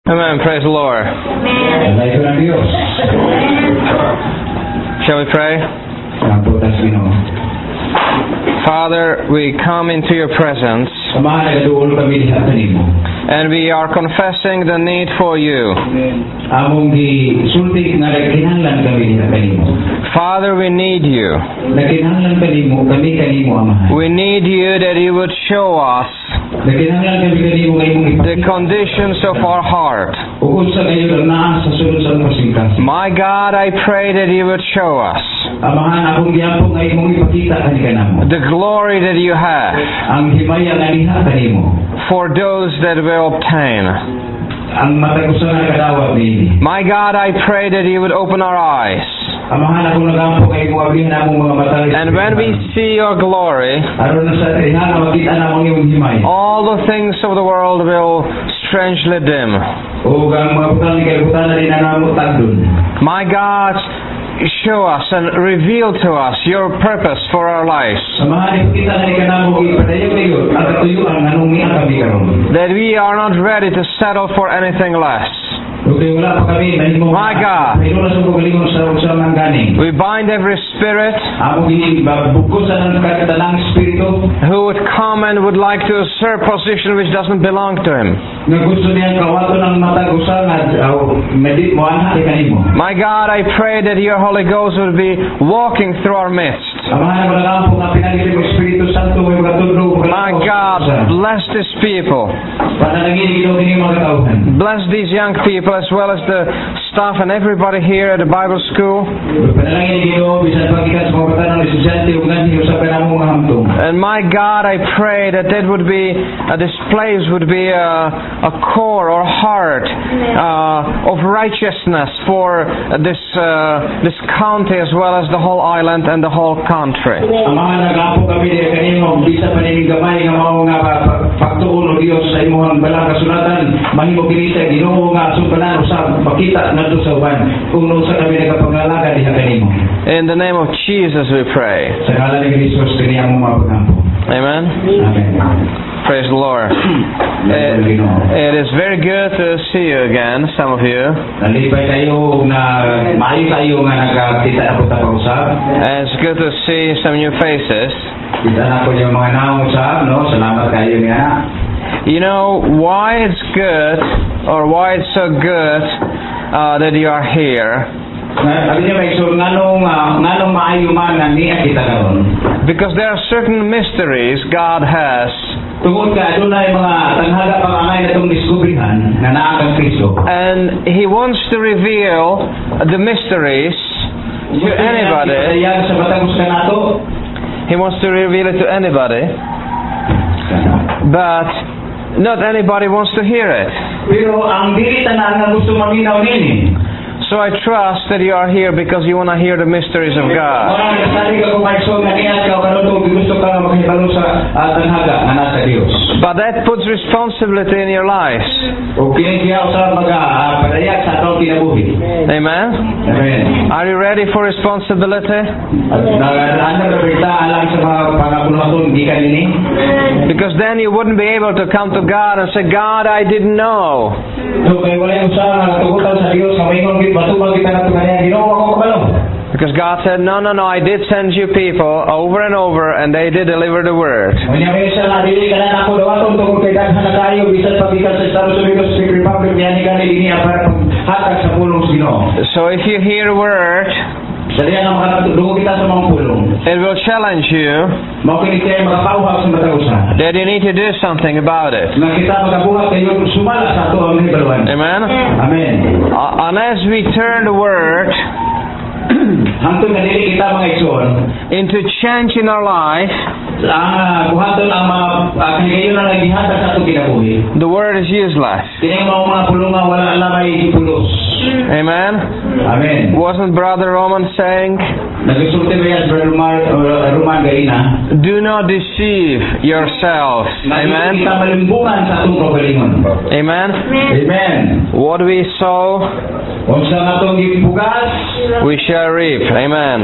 Amen. Praise the Lord. Shall we pray? Father, we come into your presence and we are confessing the need for you. Father, we need you. We need you that you would show us the conditions of our heart. My God, I pray that you would show us the glory that you have for those that will obtain. My God, I pray that you would open our eyes. And when we see your glory, all the things of the world will strangely dim. My God, show us and reveal to us your purpose for our lives. That we are not ready to settle for anything less. My God, we bind every spirit who would come and would like to usurp position which doesn't belong to him. My God, I pray that your Holy Ghost will be walking through our midst. My God, bless these people. Bless these young people as well as the staff and everybody here at the Bible school. And my God, I pray that this place would be a core or heart of righteousness for this county as well as the whole island and the whole country. In the name of Jesus we pray. Amen. Praise the Lord. It is very good to see you again, some of you. And it's good to see some new faces. You know why it's good, or why it's so good that you are here? Because there are certain mysteries God has. And He wants to reveal the mysteries to anybody. He wants to reveal it to anybody. But not anybody wants to hear it. So I trust that you are here because you want to hear the mysteries of God. But that puts responsibility in your lives. Amen? Are you ready for responsibility? Because then you wouldn't be able to come to God and say, God, I didn't know. Because God said, no, I did send you people over and over and they did deliver the word. So if you hear a word, it will challenge you that you need to do something about it. Amen? Unless we turn the word into change in our life, the word is useless. Amen? Wasn't Brother Roman saying, do not deceive yourselves. Amen? Amen? What we sow, we shall reap. Amen.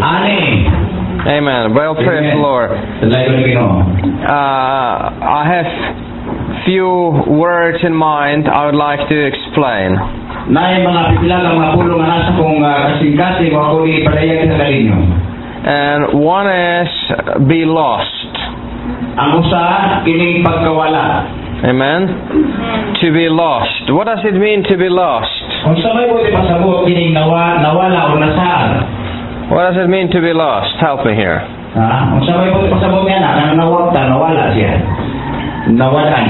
Amen. Well, praise the Lord. I have few words in mind I would like to explain. Nay mga pipila kang mga pulo nga nasa kong kasing-kasing o ako ipadayag sa kalinyo. And one is be lost. Ang usa kining pagkawala. Amen? To be lost. What does it mean to be lost? Kung sa may pwede pasabot kining nawala o nasaan. What does it mean to be lost? Help me here. Kung sa may pwede pasabot niya na nawala siya. Nawalan.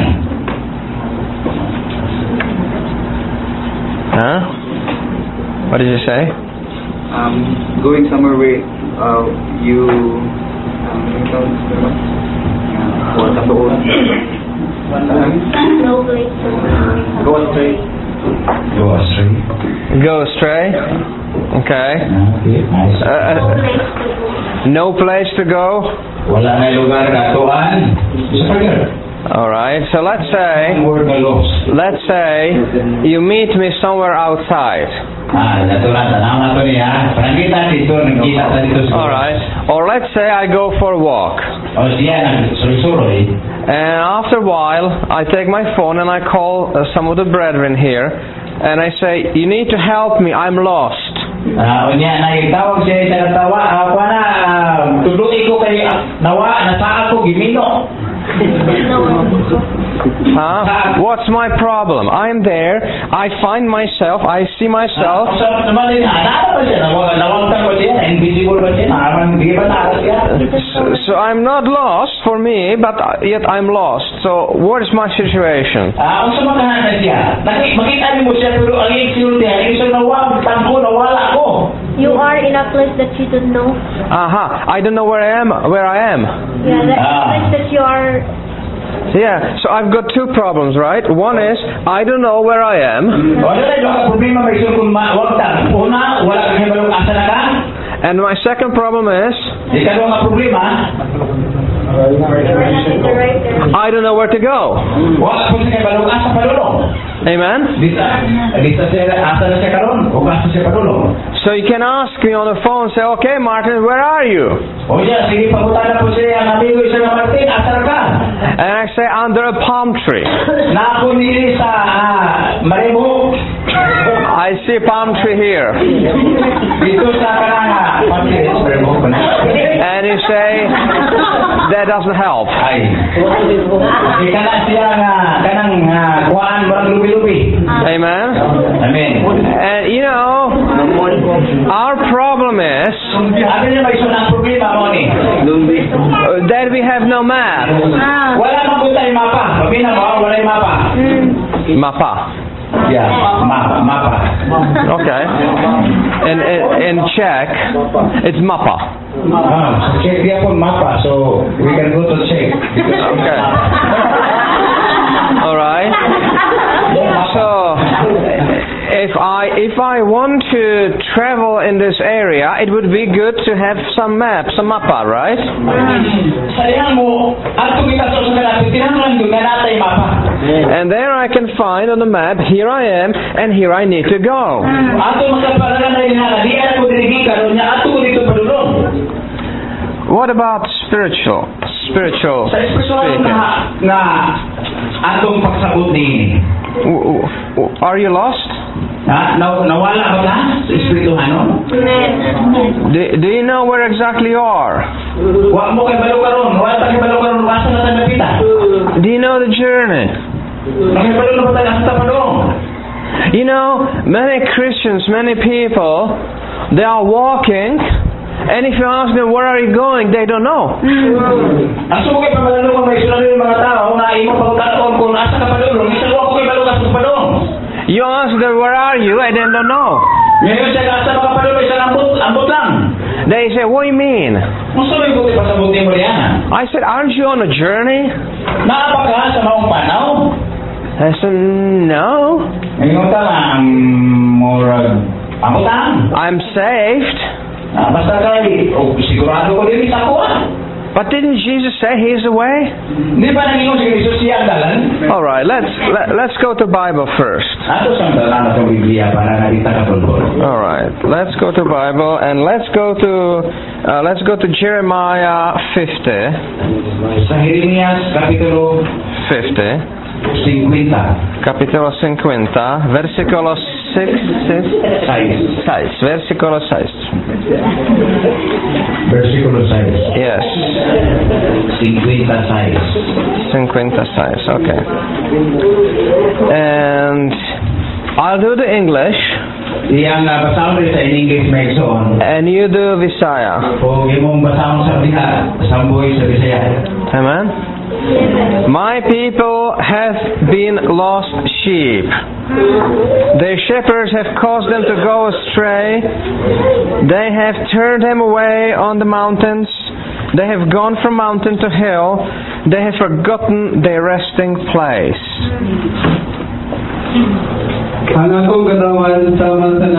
Huh? What did you say? Going somewhere where you go astray. Go astray. Go astray. Okay. Nice. No place to go. Wala na lugar katuan. Isa pa girl. Alright, so let's Word na lost. say you meet me somewhere outside. Natural. Tanang na to niya. Panangkita dito. Nagkita sa dito. Alright. Or let's say I go for a walk. O siya, nagsuroy-suroy. And after a while, I take my phone and I call some of the brethren here. And I say, you need to help me, I'm lost. O niya, nagtawag siya sa natawa. Ako na, tuloy ko kay nasa ako, gimino. Huh? What's my problem? I'm there, I find myself, I see myself. So I'm not lost for me, but yet I'm lost. So what is my situation? You are in a place that you don't know. I don't know where I am. Yeah, that place that you are. Yeah, so I've got two problems, right? One is, I don't know where I am. And my second problem is, I don't know where to go. Amen? So you can ask me on the phone, say, okay, Martin, where are you? And I say, under a palm tree. I see a palm tree here. And you say, that doesn't help. Amen? And you know, our problem is that we have no map. Mapa. Yeah, mapa. Okay. In Czech, it's mapa. Czech dia pun mapa, so we can go to Czech. Okay. All right. So, if I want to travel in this area, it would be good to have some map, some mapa, right? And there I can find on the map, here I am, and here I need to go. What about spiritual speaking? Are you lost? Do you know where exactly you are? Do you know the journey? You know, many Christians, many people, they are walking, and if you ask them, where are you going, they don't know. You ask them, where are you, and they don't know. They say, what do you mean? I said, aren't you on a journey? I said, no. I'm saved. But didn't Jesus say He is the way? Alright, let's go to Bible first. Alright, let's go to Bible and let's go to Jeremiah 50. 50. capitolo 50, versicolo 6, versicolo 6. Versículo 6. Yes, 56. 56, okay. And I'll do the English, Yang basahon rin sa English may igsoon. and you do Visaya. Kung imong basahon sa Bisaya, samboy sa Bisaya. Amen? My people have been lost sheep. Their shepherds have caused them to go astray. They have turned them away on the mountains. They have gone from mountain to hill. They have forgotten their resting place. Ang akong katawan sama sa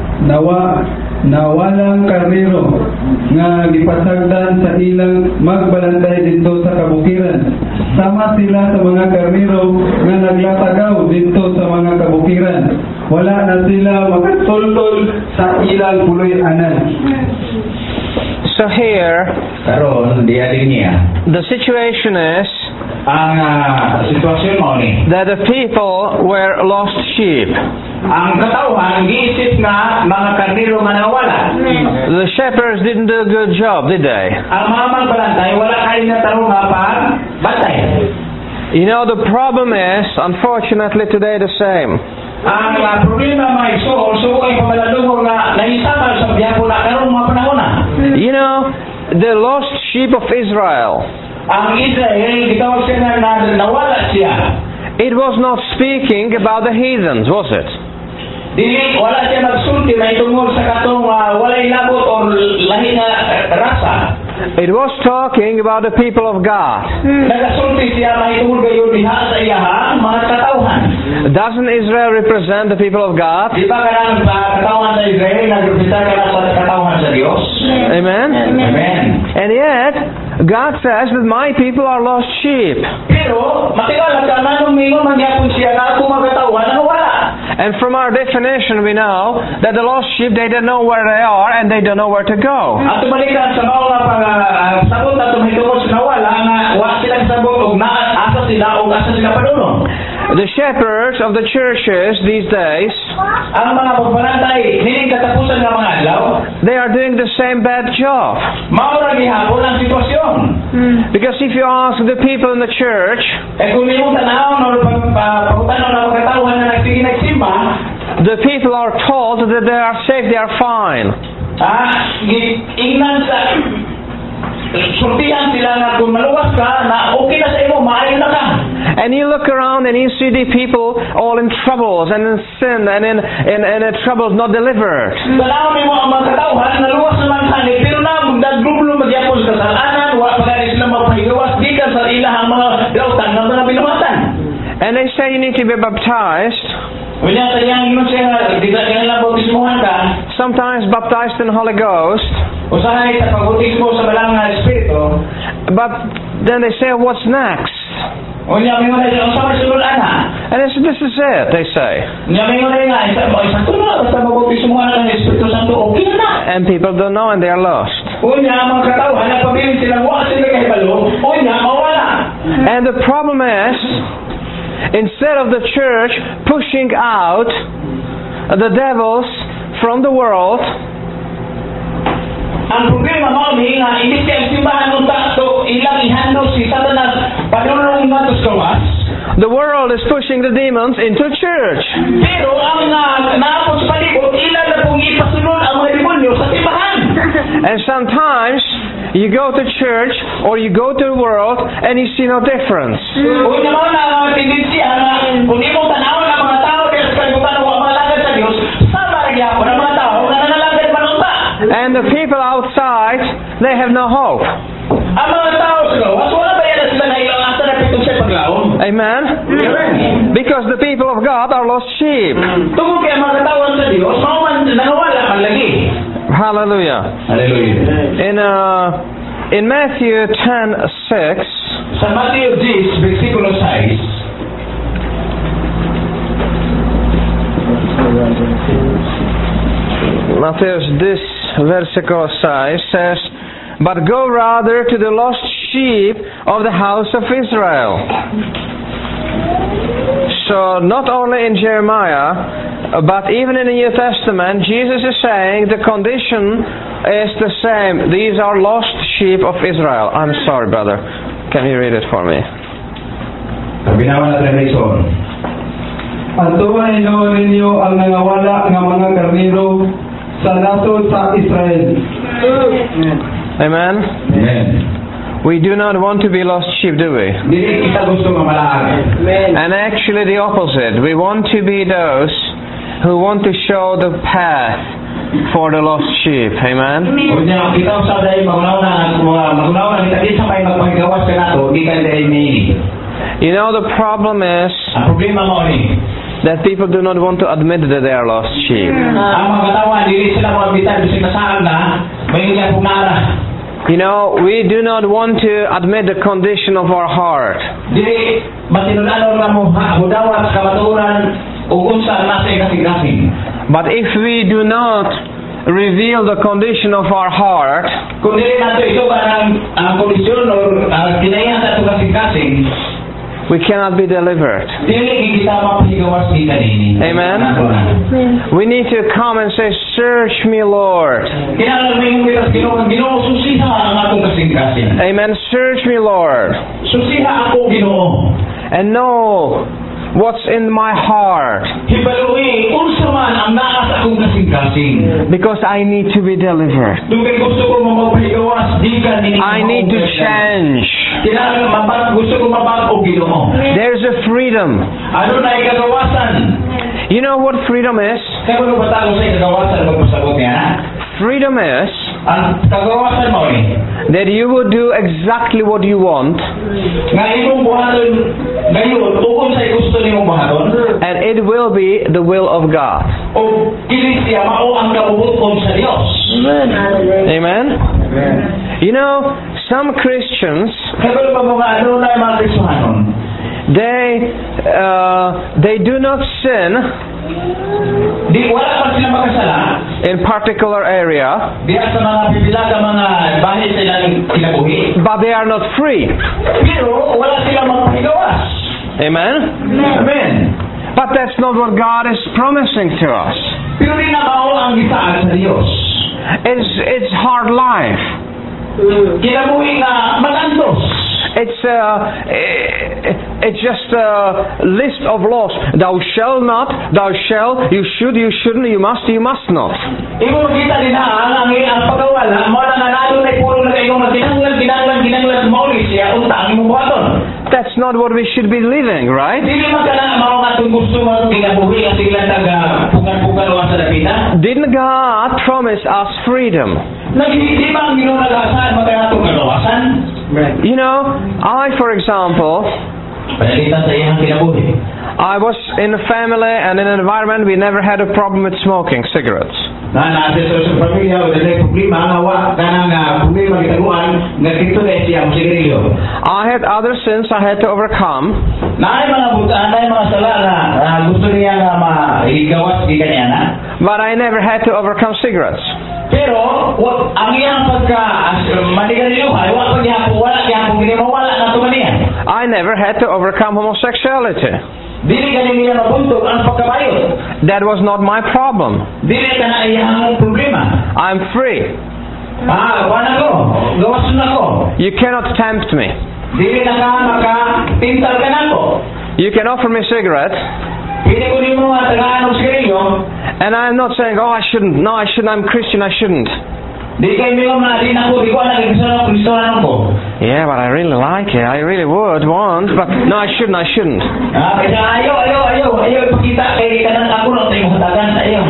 nawalang karnero nga gipasagdan sa ilang magbalantay dito sa kabukiran. Sama sila sa mga karnero nga naglatagaw dito sa mga kabukiran. Wala na sila makatultol sa ilang puloy-anan. So here, Karon diya din niya. the situation is Ang sitwasyon mo ni. that the people were lost sheep. Ang katawhan giisip nga mga karnero nga nawala. The shepherds didn't do a good job, did they? Ang mga magbalantay wala kayo na tarong nga pang bantay. You know, the problem is, unfortunately, today the same. Ang problema may so kay pamaladong nga naisama sa biyapo na karon mga panahon na. You know, the lost sheep of Israel, Ang Israel gitawag siya na nawala siya. it was not speaking about the heathens, was it? Dili wala siya nagsulti na itungod sa katong walay labot or lahi nga rasa. It was talking about the people of God. Nagasulti siya mahitungod kayo diha sa iyahang mga katawhan. Doesn't Israel represent the people of God? Di ba kanang katawhan sa Israel nagrepresenta ka sa katawhan sa Dios? Amen? Amen. And yet, God says that my people are lost sheep. Pero matigal ka nanong mingon mangyapon siya na ako mga katawhan na wala. And from our definition, we know that the lost sheep, they don't know where they are and they don't know where to go. At tumalikan sa mga sabot na tumahitungod sa nawala nga wa silang sabot og asa sila og asa sila padulong. The shepherds of the churches these days, Ang mga pagbalantay hining katapusan nga mga adlaw, they are doing the same bad job. mao ra gihapon ang sitwasyon. Because if you ask the people in the church, Kung imong tanawon or pagutanaw na mga katawhan na nagsimba, the people are told that they are safe, they are fine. ingnan sa sultihan sila nga kung maluwas ka na okay na sa imo, maayo na ka. And you look around and you see the people all in troubles and in sin and in troubles not delivered. Dalaw mo ang mga katawhan na luwas naman kanil pero na nagdublo magyapon sa kasalanan wa pagani sila magpahigawas gikan sa ilahang mga dautan nga mga binuhatan. And they say you need to be baptized, Unya tayang ingon siya di ka nila bautismohan ka. sometimes baptized in the Holy Ghost, Usahay sa pagbautismo sa balang nga espiritu. but then they say, what's next? Unya mingon na siya usahay sulod ana. And they say, this is it, they say. Unya mingon na nga isa tulo basta mabautismohan ng Espiritu Santo okay na. And people don't know and they are lost. Unya mga katawhan na pabilin sila wa sila kay balo. Unya mawala. And the problem is, instead of the church pushing out the devils from the world, Ang problema mao ni nga imbis kay simbahan ng takto ilang ihandog si Satanas padulong nga sa gawas. the world is pushing the demons into church. Pero ang naapos sa palibot ilan na pong ipasunod ang mga demonyo sa simbahan. And sometimes you go to church or you go to the world and you see no difference. Kung naman na tendensiya na kung di mo tanawon ang mga tao kaya sa kalibutan ng mga lagad sa Diyos, sama rin yapon ang mga tao na nanalagad manunta. And the people outside, they have no hope. Ang mga tao sa gawas, wala ba yan na sila na ilang asa na pitong siya paglaon? Amen? Because the people of God are lost sheep. Tungkol kaya mga katawan sa Diyos, mga man nangawala man lagi. Hallelujah. Hallelujah. In Matthew 10:6, Sa Mateo 10, versikulo 6, Matthew, this versicle 6 says, "But go rather to the lost sheep of the house of Israel." So not only in Jeremiah, but even in the New Testament, Jesus is saying the condition is the same. These are lost sheep of Israel. I'm sorry, brother. Can you read it for me? Binawa na translation. Atuan ninyo ang nangawala ng mga karnero sa nasod sa Israel. Amen? Amen. We do not want to be lost sheep, do we? Dili kita gusto mamalaag. And actually the opposite. We want to be those who want to show the path for the lost sheep. Amen? Unya kita usab dai magunaw na kita sa may magpagawas ka nato, di ka dai may. You know, the problem is Ang problema mo ni, that people do not want to admit that they are lost sheep. ang mga tawa dili sila mo bitan bisig nasaan na, may nga pumara. You know, we do not want to admit the condition of our heart. Dili matinunan ra mo hudawat ka maturan ug unsa nasa kasing-kasing. But if we do not reveal the condition of our heart, Kung dili nato ito ang kondisyon o kinaiya sa kasing-kasing, we cannot be delivered. dili kita mapahigawas di kanini. Amen. We need to come and say, "Search me, Lord." Kinahanglan may umiras Ginoo susiha ang akong kasing-kasing. Amen. Search me, Lord, Susiha ako Ginoo. and know what's in my heart, Hibaluwi unsa man ang naa sa akong kasing-kasing. because I need to be delivered. Dugay gusto ko mapahigawas di kanini. I need to change. Kinahanglan gusto ko mabag-o Ginoo. There's a freedom. Ano na ikagawasan? You know what freedom is? Kaya mo ba tayo sa ikagawasan magpasabot niya? Freedom is Ang kagawasan mo ni, that you will do exactly what you want, nga imong buhaton ngayon, tungkol sa gusto nimong buhaton, and it will be the will of God. o dili siya mao ang kabubuton sa Dios. Amen? You know, some Christians, Kaya ba mga ano na mga Kristohanon? they do not sin Di wala pa sila makasala. in particular area, Diya sa mga bibilaga mga bahay sa ilang kinabuhi. but they are not free. Pero wala sila magpahigawas. Amen? Amen. But that's not what God is promising to us. Pero di na mao ang gisaad sa Dios. It's hard life. Kinabuhi nga magantos. It's just a list of laws. Thou shalt not, thou shalt, you should, you shouldn't, you must not. Imo kita din ang pagawala mo na nanalo na puro na kayo ginanglan mauli siya untang mo buhaton. That's not what we should be living, right? Dili magana mao nga tong gusto mo kinabuhi ang sila taga pugan-pugan wa sa dapita. Didn't God promise us freedom? Di ba ang Ginoo nag-aasahan magana tong kagawasan? You know, for example, Palitan sa iyang kinabuhi. I was in a family and in an environment we never had a problem with smoking cigarettes. Na sa pamilya wala na problema nga wa kanang problema gitaguan nga kito na siya ang sigarilyo. I had other sins I had to overcome, Naay mga butaan, naay mga sala na gusto niya nga maigawas di kanya na. but I never had to overcome cigarettes. Pero ang iyang manigarilyo ay wala gihapon ginimawala na to maniya. I never had to overcome homosexuality. Dili ganin niya mabuntog ang pagkabayot. That was not my problem. Dili ka na iyang problema. I'm free. Wala ko. Gawas na ko. You cannot tempt me. Dili na ka maka-pintal ka na ko. You can offer me cigarettes, Pili ko nimo nga tagaan og sigarilyo. and I'm not saying, oh, I shouldn't. No, I shouldn't. I'm Christian. I shouldn't. Di kay mo na di na ko di ko na Kristohanon ko. Yeah, but I really like it. I really would want, but no, I shouldn't. I shouldn't. Kaya ayaw ipakita kay kanang ako na tayo hatagan sa iyo.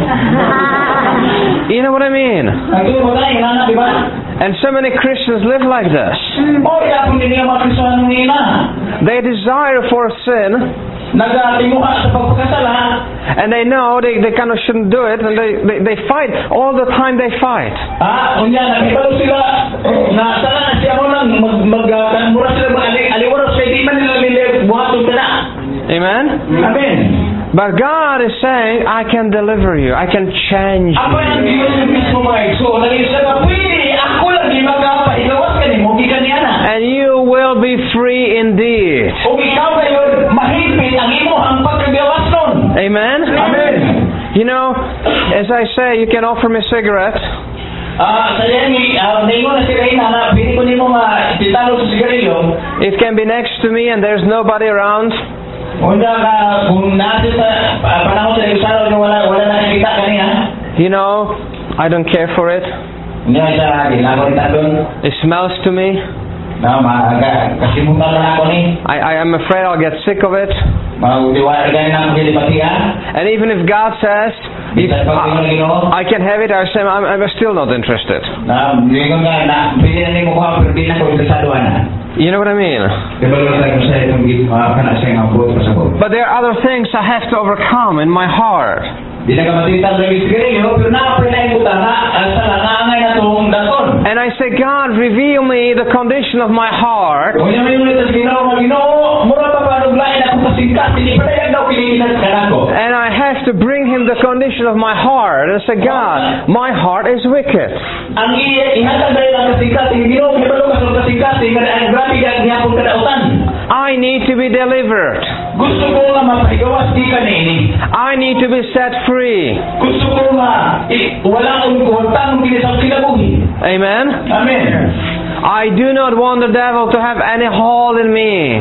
You know what I mean? Nagtuo mo tayo na di ba? And so many Christians live like this. Ila pun niya mga Kristohanon nila. They desire for sin, Nagatinguha sa pagpakasala. and they know they kind of shouldn't do it, and they fight. All the time they fight. Unya nakibalo sila na sala na siya mo lang magmura sila ba aliwaros kay di man nila nila buhaton ka na. Amen? Amen. But God is saying, I can deliver you. I can change Ako you. ang Diyos mismo mga igso. Nag-isa ka, pwede, ako lang di magkapailawas ka ni mo, gikan niya na. And you will be free indeed. Kung ikaw ngayon, mahigpit ang imo ang pagkagawa Amen? Amen. You know, as I say, you can offer me a cigarette. Saya ni, ningon na si Reyna na pili ko nimo nga titalo sa sigarilyo. It can be next to me and there's nobody around. Unda ka kung nasa sa panahon sa isaraw na wala nakikita kaniya. You know, I don't care for it. Niya sa ginagawa kita doon. It smells to me. Na kasimutan na ako ni. I am afraid I'll get sick of it. Maudiwa gani na ako dilipatiya. And even if God says, if I can have it, I say I'm still not interested. Na ningon nga na pili na nimo ko pero di na ko interesado ana. You know what I mean? But there are other things I have to overcome in my heart. And I say, God, reveal me the condition of my heart. And I have to bring Him the condition of my heart. And say, God, my heart is wicked. I need to be delivered. I need to be set free. Amen? Amen. I do not want the devil to have any hold in me.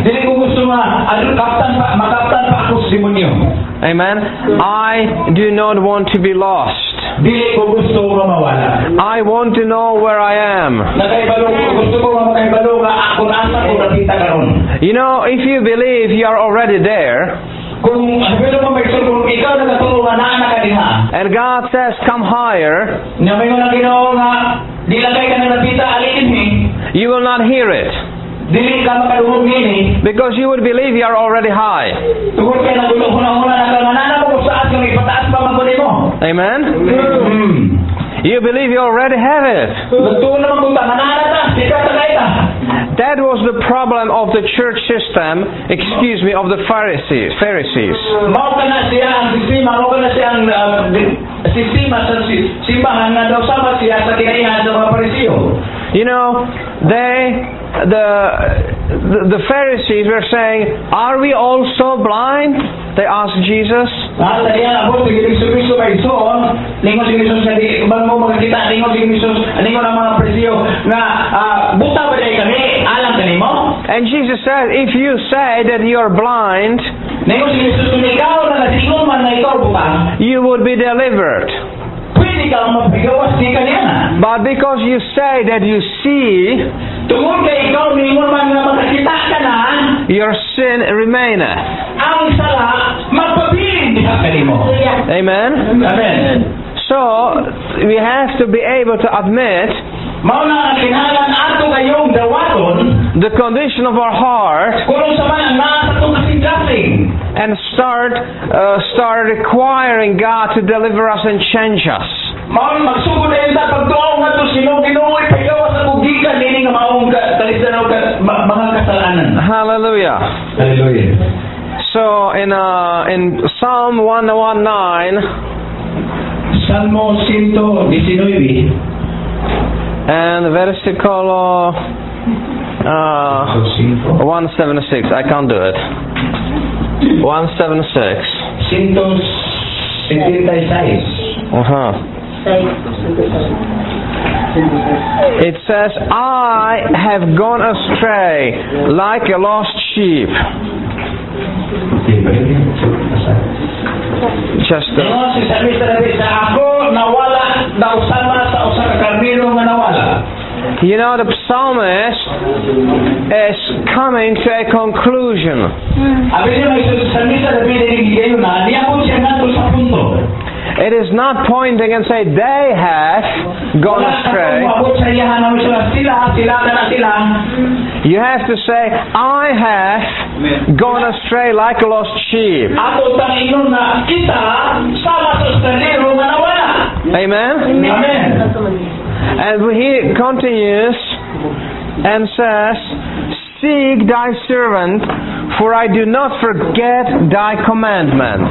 Amen? I do not want to be lost. I want to know where I am. You know, if you believe you are already there, and God says, come higher, you will not hear it. Because you would believe you are already high. Amen? You believe you already have it. That was the problem of the church system, of the Pharisees. You know, the Pharisees were saying, are we also blind? They asked Jesus. And Jesus said, if you say that you are blind, you would be delivered. But because you say that you see, your sin remaineth. Amen? Amen. So, we have to be able to admit the condition of our heart and start requiring God to deliver us and change us. Hallelujah. Hallelujah. So in Psalm 119, Salmo 119 and versículo 176. I can't do it. 176. 176. It says, I have gone astray like a lost sheep. Just you know, the psalmist is coming to a conclusion. It is not pointing and say they have gone astray. You have to say, I have gone astray like a lost sheep. Amen? Amen. And he continues and says, seek thy servant, for I do not forget thy commandments.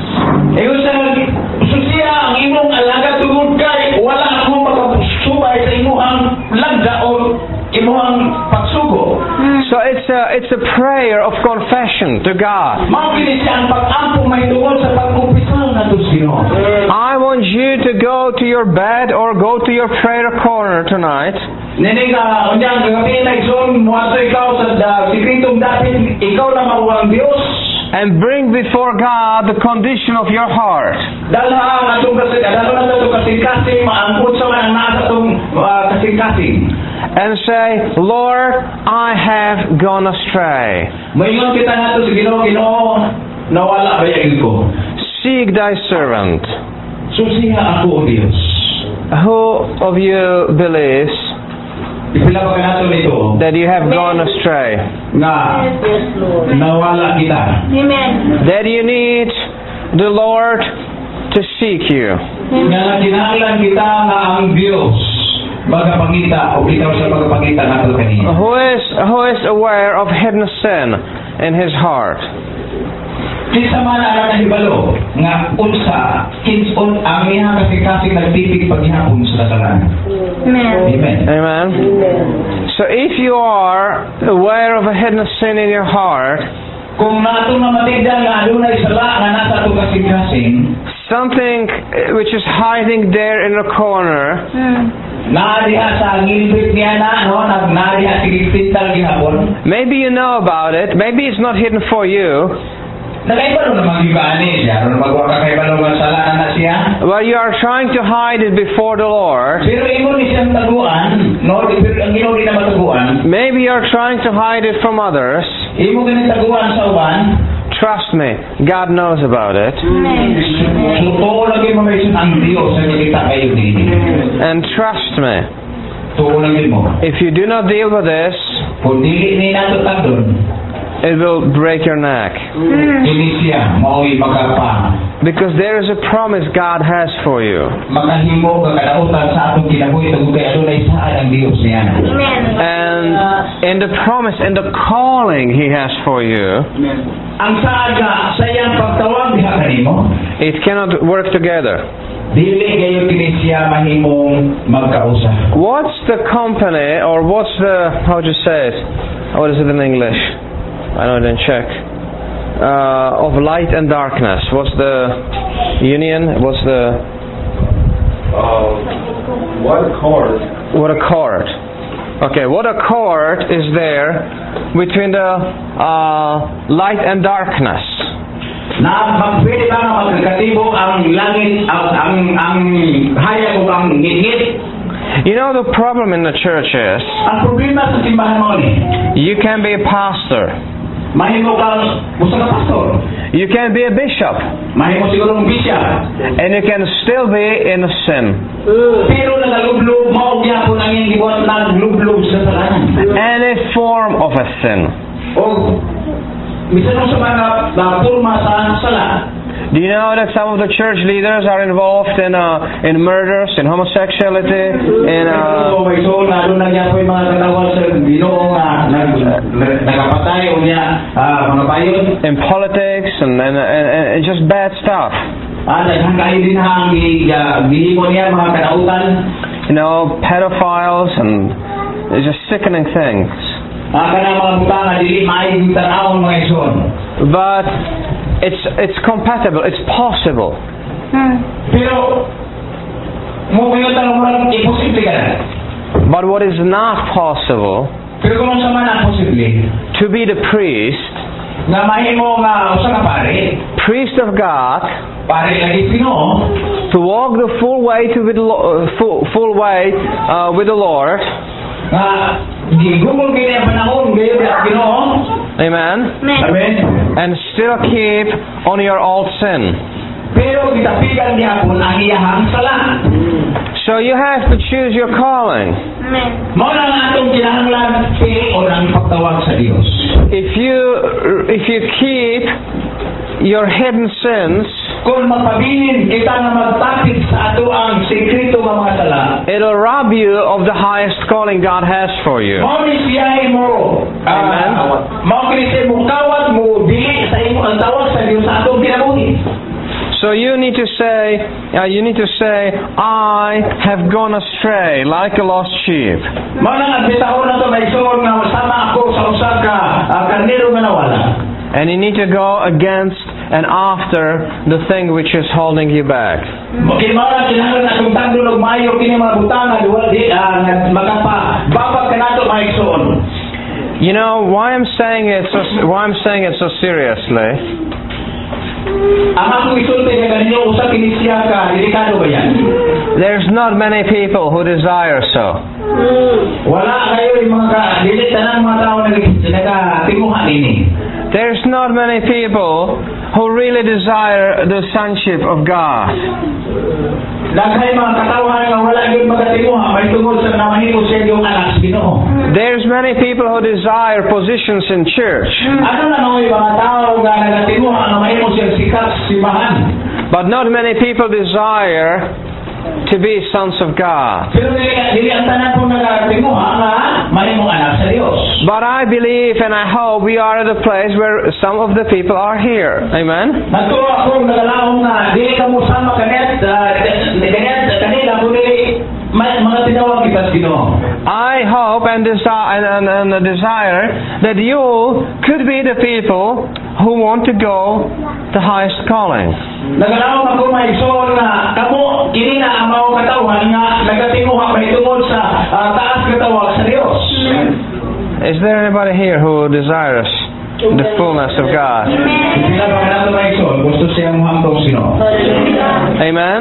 So it it's a prayer of confession to God. Mao kini siya ang pag-ampo mahitungod sa pag-kumpisal nato sa Ginoo. I want you to go to your bed or go to your prayer corner tonight. Nene ka, unyang gabi na igsoon, muwato ikaw sa sikretong dapit, ikaw na mawang Diyos. And bring before God the condition of your heart. Dalha ang atong kasing-kasing, maangkot sa mga nasa atong kasing-kasing. And say, Lord, I have gone astray. Maingon kita nga to sa Ginoo, nawala ba yung ko? Seek thy servant. Susiha ako, O Diyos. Who of you believes Ipila pa ka nato nito that you have gone astray? nga Yes, Lord. nawala kita. Amen. That you need the Lord to seek you. Nga kinahanglan kita nga ang Diyos magapangita o bitaw sa magapangita nato kaniya. Who is aware of hidden sin in his heart? Kinsa man ang nahibalo nga unsa kinson ang iya kasing-kasing nagtipig paghihapon sa kasalanan. Amen. Amen. Amen. So if you are aware of a hidden sin in your heart, Kung nato na matigdan nga adunay sala nga nasa atong kasing-kasing, something which is hiding there in the corner, naadiha sa ngilbit niya na no naadiha sa gipintal gihapon. maybe you know about it, maybe it's not hidden for you, Nakaibalo na magibani siya, no magwa ka kaibalo nga sala na siya. but you are trying to hide it before the Lord. Pero imo ni siyang taguan, no pero ang Ginoo di na mataguan. Maybe you are trying to hide it from others. Imo ganin taguan sa uban. Trust me, God knows about it. Totoo lagi mo may ang Dios sa kita kayo din. And trust me, Totoo lagi mo. if you do not deal with this, Kung dili ni nato tagdon, it will break your neck. kini siya mao'y magapa. Because there is a promise God has for you. Makahimo ka kadautan sa atong kinabuhi tungod kay adunay saan ang Dios niya. Amen. And in the promise, in the calling He has for you, Ang saaga sa iyang pagtawag diha kanimo, it cannot work together. dili kayo kini siya mahimong magkausa. What's the company, or what's the, how do you say it? What is it in English? I know I didn't check. Of light and darkness. What's the union? What's the... What a chord. What a cord. Okay, what a cord is there between the light and darkness? Na magpwede ba nga magkakatibo ang langit ang hayag o ang ngit-ngit? You know, the problem in the church is, Ang problema sa simbahan mo ni, you can be a pastor, mahimo kang usa ka pastor, you can be a bishop, mahimo siguro ng bisya, and you can still be in sin. pero nagalublob mao gyapon ang iyang gibuhat naglublob sa kasalanan. Any form of a sin. O bisan sa mga porma sa sala. Do you know that some of the church leaders are involved in murders, in homosexuality, in may so na doon na gyapon mga katawag sa Ginoo nga nagapatay o niya mga bayon. in politics, and just bad stuff? Naghangkay din ang gihimo niya mga kadautan. You know, pedophiles and just sickening things. Kana mga butanga dili maayong tanawon mga ison. But it's compatible, it's possible. Pero mo pinutang mo lang imposible ka na. But what is not possible, Pero kung sa man ang posible, to be the priest, nga mahimo nga usa ka pare, priest of God, pare lagi Ginoo, to walk the full way with the Lord. nga gigugol kini ang panahon gayon sa Ginoo. Amen. Amen. And still keep on your old sin. Pero gitapigan gyapon ang iyahang sala. So you have to choose your calling. Amen. Mao lang atong kinahanglan pilion ang pagtawag sa Dios. If you keep your hidden sins, Kung magpabilin kita nga magtapit sa ato ang sekreto nga mga sala, it'll rob you of the highest calling God has for you. mao ni siya mo. Amen. Mao kini siya mo kawat mo dili sa imo ang tawag sa Dios sa atong kinabuhi. So So you need to say, I have gone astray like a lost sheep. Manang agbitahon na to may suon nga sama ako sa usa ka karnero nga nawala. And you need to go against and after the thing which is holding you back. Kinahanglan kinahanglan atong tagdulog maayo kini mga butang nga di magapababag kanato maigsoon. You know why I'm saying it so seriously? Ang akong isulti nga ganinyo usa kini siya ka delikado ba yan? There's not many people who desire so. Wala kayo yung mga dili tanan mga tao nagatinguha nini. There's not many people who really desire the sonship of God. Daghay mga katawhan nga wala gyud magatinguha may tungod sa namahimo siya yung anak sa Ginoo. There's many people who desire positions in church. Ano na noy mga tao nga nagatinguha nga mahimo siya sikat sa simbahan. But not many people desire to be sons of God. Pero dili ang tanan po nagatinguha nga mahimong anak sa Dios. But I believe and I hope we are at a place where some of the people are here. Amen? Nagtuo ako nagalawom nga dili ka mo sama kanet kanila kundi mga tinawag kita sa Ginoo. I hope and desire that you could be the people who want to go the highest calling. Nagalawom ako maigsoon nga kamo kini na ang mao katawhan nga nagatinguha mahitungod sa taas katawag sa Dios. Is there anybody here who desires the fullness of God? Sila ba kanato maigsoon gusto siyang mahamtong Ginoo. Amen?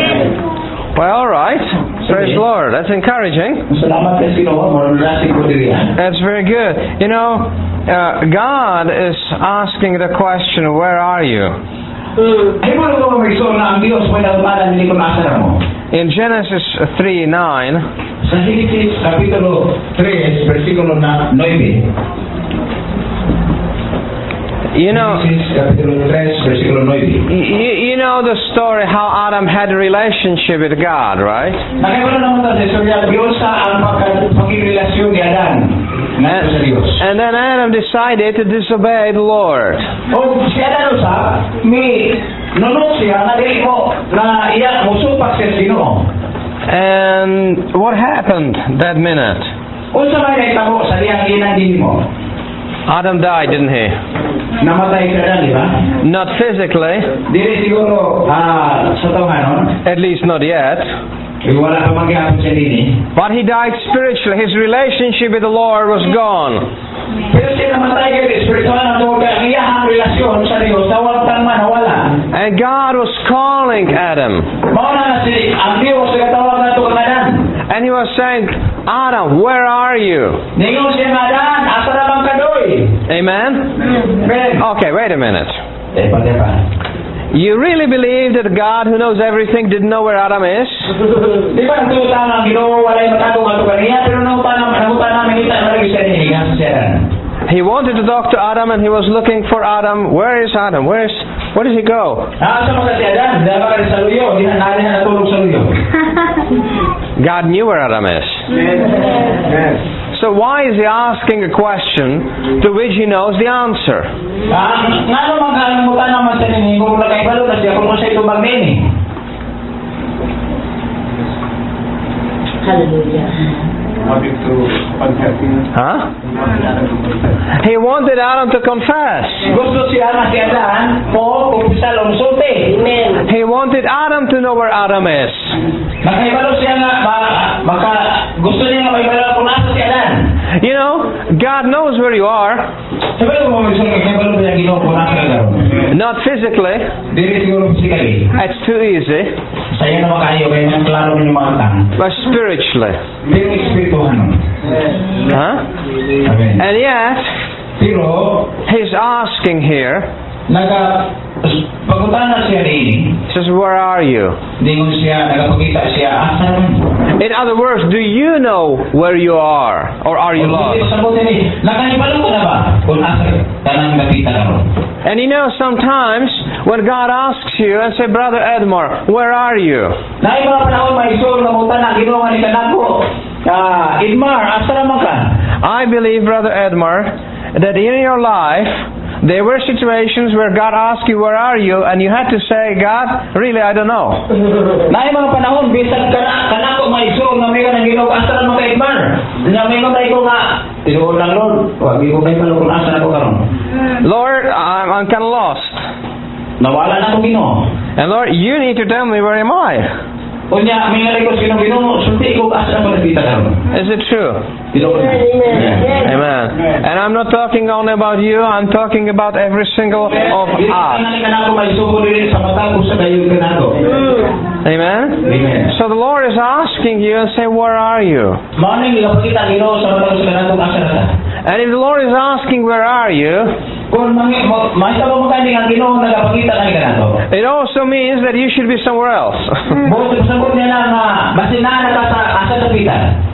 Well, all right. Praise the Lord. That's encouraging. Salamat kay Ginoo mo rasi ko diri. That's very good. You know, God is asking the question, where are you? Ay mo ko maigsoon na ang Dios may nagmana nili ko nasa mo. In Genesis 3:9, Sa Genesis kapitulo 3 bersikulo 9. you know, Genesis kapitulo 3 bersikulo 9. you know the story how Adam had a relationship with God, right? Nakikita naman tayo sa istorya Diyos sa ang pagkirelasyon ni Adan ngadto sa Dios. And then Adam decided to disobey the Lord. O si Adan usa mi nunod siya nga dili mo na iya musupak sa Ginoo. And what happened that minute? Unsa may nahitabo sa diyang inang dinhi mo? Adam died, didn't he? Namatay ka na, di ba? Not physically, Dili siguro sa tawhanon, at least not yet. wala pa mangyapon sa dini. But he died spiritually. His relationship with the Lord was gone. Pero siya namatay ka spiritual na tawag ang iyahang relasyon sa Dios tawag tang manawala. And God was calling Adam. Mao na si ang Dios nga tawag nato kang Adan. And he was saying, Adam, where are you? Ningon siya nga Adan, asa na bang kadoy? Amen? Ben. Okay, wait a minute. Pa. You really believe that God who knows everything didn't know where Adam is? Di ba ang tuta nga Ginoo walay matagong ato kaniya pero nangutan namin kita maragi siya ni nga siya. He wanted to talk to Adam and he was looking for Adam. Where is Adam? Where did he go? Sa mga si Adan, dapat ka sa luyo, di na natulog sa luyo. God knew where Adam is. So why is he asking a question to which he knows the answer? Nga naman kalimutan naman sa nini, kung nakaibalo na siya, kung siya itubag nini. Hallelujah. Huh? He wanted Adam to confess. Gusto siya nga si Adan, mo kumpisa lungsulti. Amen. He wanted Adam to know where Adam is. Nakaibalo siya nga, baka gusto niya nga maibalo kung nasa si Adan. You know, God knows where you are. Sabi ko mo, nakaibalo ba yung Ginoo kung nasa ka Not physically. Dili siguro physically. It's too easy. Saya naman kayo, kaya nang klaro ninyo mga tang. But spiritually. Pero espirituhan. Huh? Amen. And yet, Pero, he's asking here, pagunta na siya rin. says, where are you? Dingon siya, nagapakita siya, asa naman. In other words, do you know where you are? Or are you lost? Nakahibalo ka na ba? Kung asa tanang nakita ka ron. And you know, sometimes when God asks you and say, Brother Edmar, where are you? Naay mga panahon may isol na mutan na ginawa ni kanako. Edmar, asa naman ka? I believe, Brother Edmar, that in your life There were situations where God asked you, where are you? And you had to say, God, really, I don't know. Naay mga panahon, bisag kanako maigsoon nga may ka nang Ginoo asa man kay Igmar. Nga may nga ko nga tinuod lang Lord, wag ko kay palukon asa nako karon. Lord, I'm kind of lost. Nawala na ko Ginoo. And Lord, you need to tell me, where am I? Unya may nga ko Ginoo, sulti ko asa man nakita karon. Is it true? Tinuod. Amen. And I'm not talking only about you, I'm talking about every single of us. Kanako maigsoon diri sa mata ko sa kayo kanako. Amen? Amen. So the Lord is asking you and say, where are you? Mao ning gipakita Ginoo sa mata ko sa kanako asa na ta. And if the Lord is asking, where are you? Kung mahitabo mo kani nga Ginoo nagapakita kani kanako. It also means that you should be somewhere else. Buot pasabot niya lang nga basin na ta sa asa ta pita.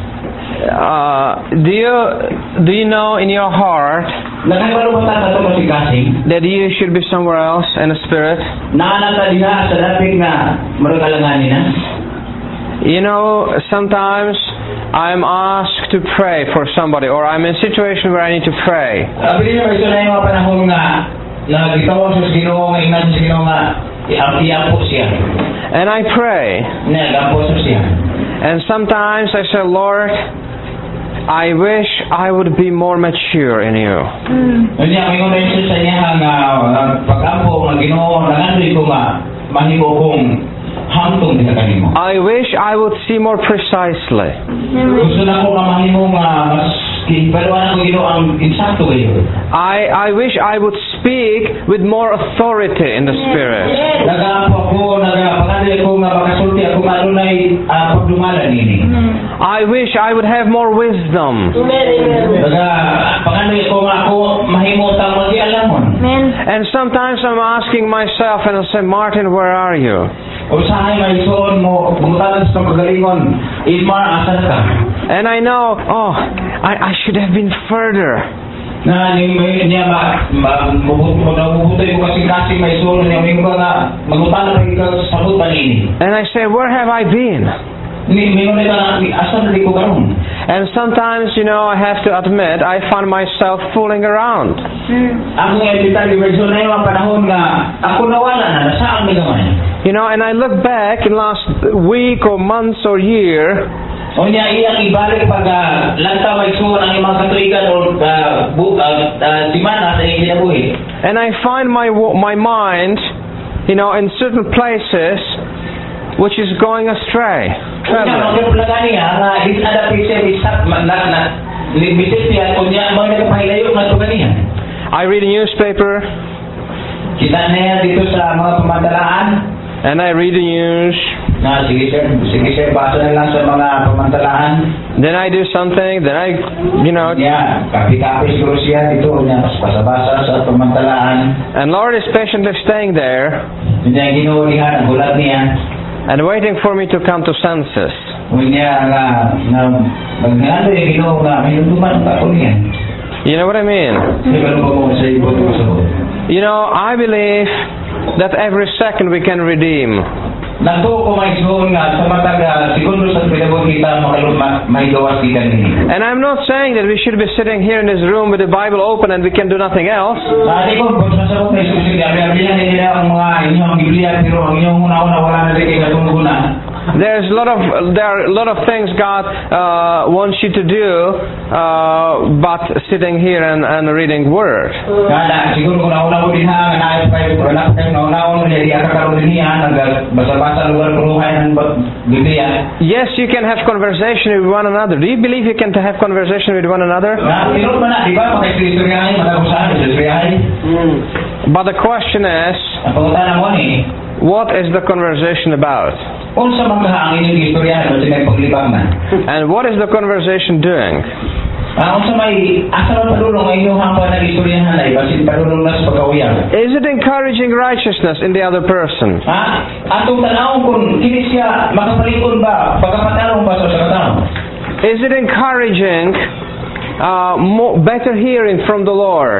Do you know in your heart Nakahibalo ba ta sa kasing? that you should be somewhere else in the spirit? Naanata diha sa dapit nga maragalanganin na. You know, sometimes I'm asked to pray for somebody, or I'm in a situation where I need to pray. Abi niya ito na yung mga panahon nga nagitawag sa Ginoo nga ingnan sa Ginoo nga iampo siya. And I pray. Nagampo siya. And sometimes I say, Lord, I wish I would be more mature in you. Unya may ko rin sa niya nga pagampo nga Ginoo nangandoy ko nga mahimo kong hangtong diha kanimo. I wish I would see more precisely. Gusto na ko nga mahimo nga mas kinpaluan ko Ginoo ang insakto kayo. I wish I would speak with more authority in the spirit. Nagaampo ako, nagapangalan ko nga makasulti ako nga dunay pagdumalan nini. I wish I would have more wisdom. Nagapangalan ko nga ako mahimo tang magialamon. And sometimes I'm asking myself and I say, Martin, where are you? Usahay maison mo bumutan sa pagalingon. Ilmar asan ka? And I know, I should have been further. Na niya mabubutoy mo kasing maison niya may nga magutan na ka sa sabot panini. And I say, where have I been? And sometimes, you know, I have to admit, I find myself fooling around. You know, and I look back in last week or months or year, and I find my mind, you know, in certain places which is going astray. I read a newspaper, and I read the news. Then I do something, then I, you know, and Lord is patiently staying there and waiting for me to come to senses. You know what I mean? You know, I believe that every second we can redeem. And I'm not saying that we should be sitting here in this room with the Bible open and we can do nothing else. There are a lot of things God wants you to do, but sitting here and reading Word. Yes, you can have conversation with one another. Do you believe you can have conversation with one another? But the question is, what is the conversation about? And what is the conversation doing? Is it encouraging righteousness in the other person? Is it encouraging better hearing from the Lord?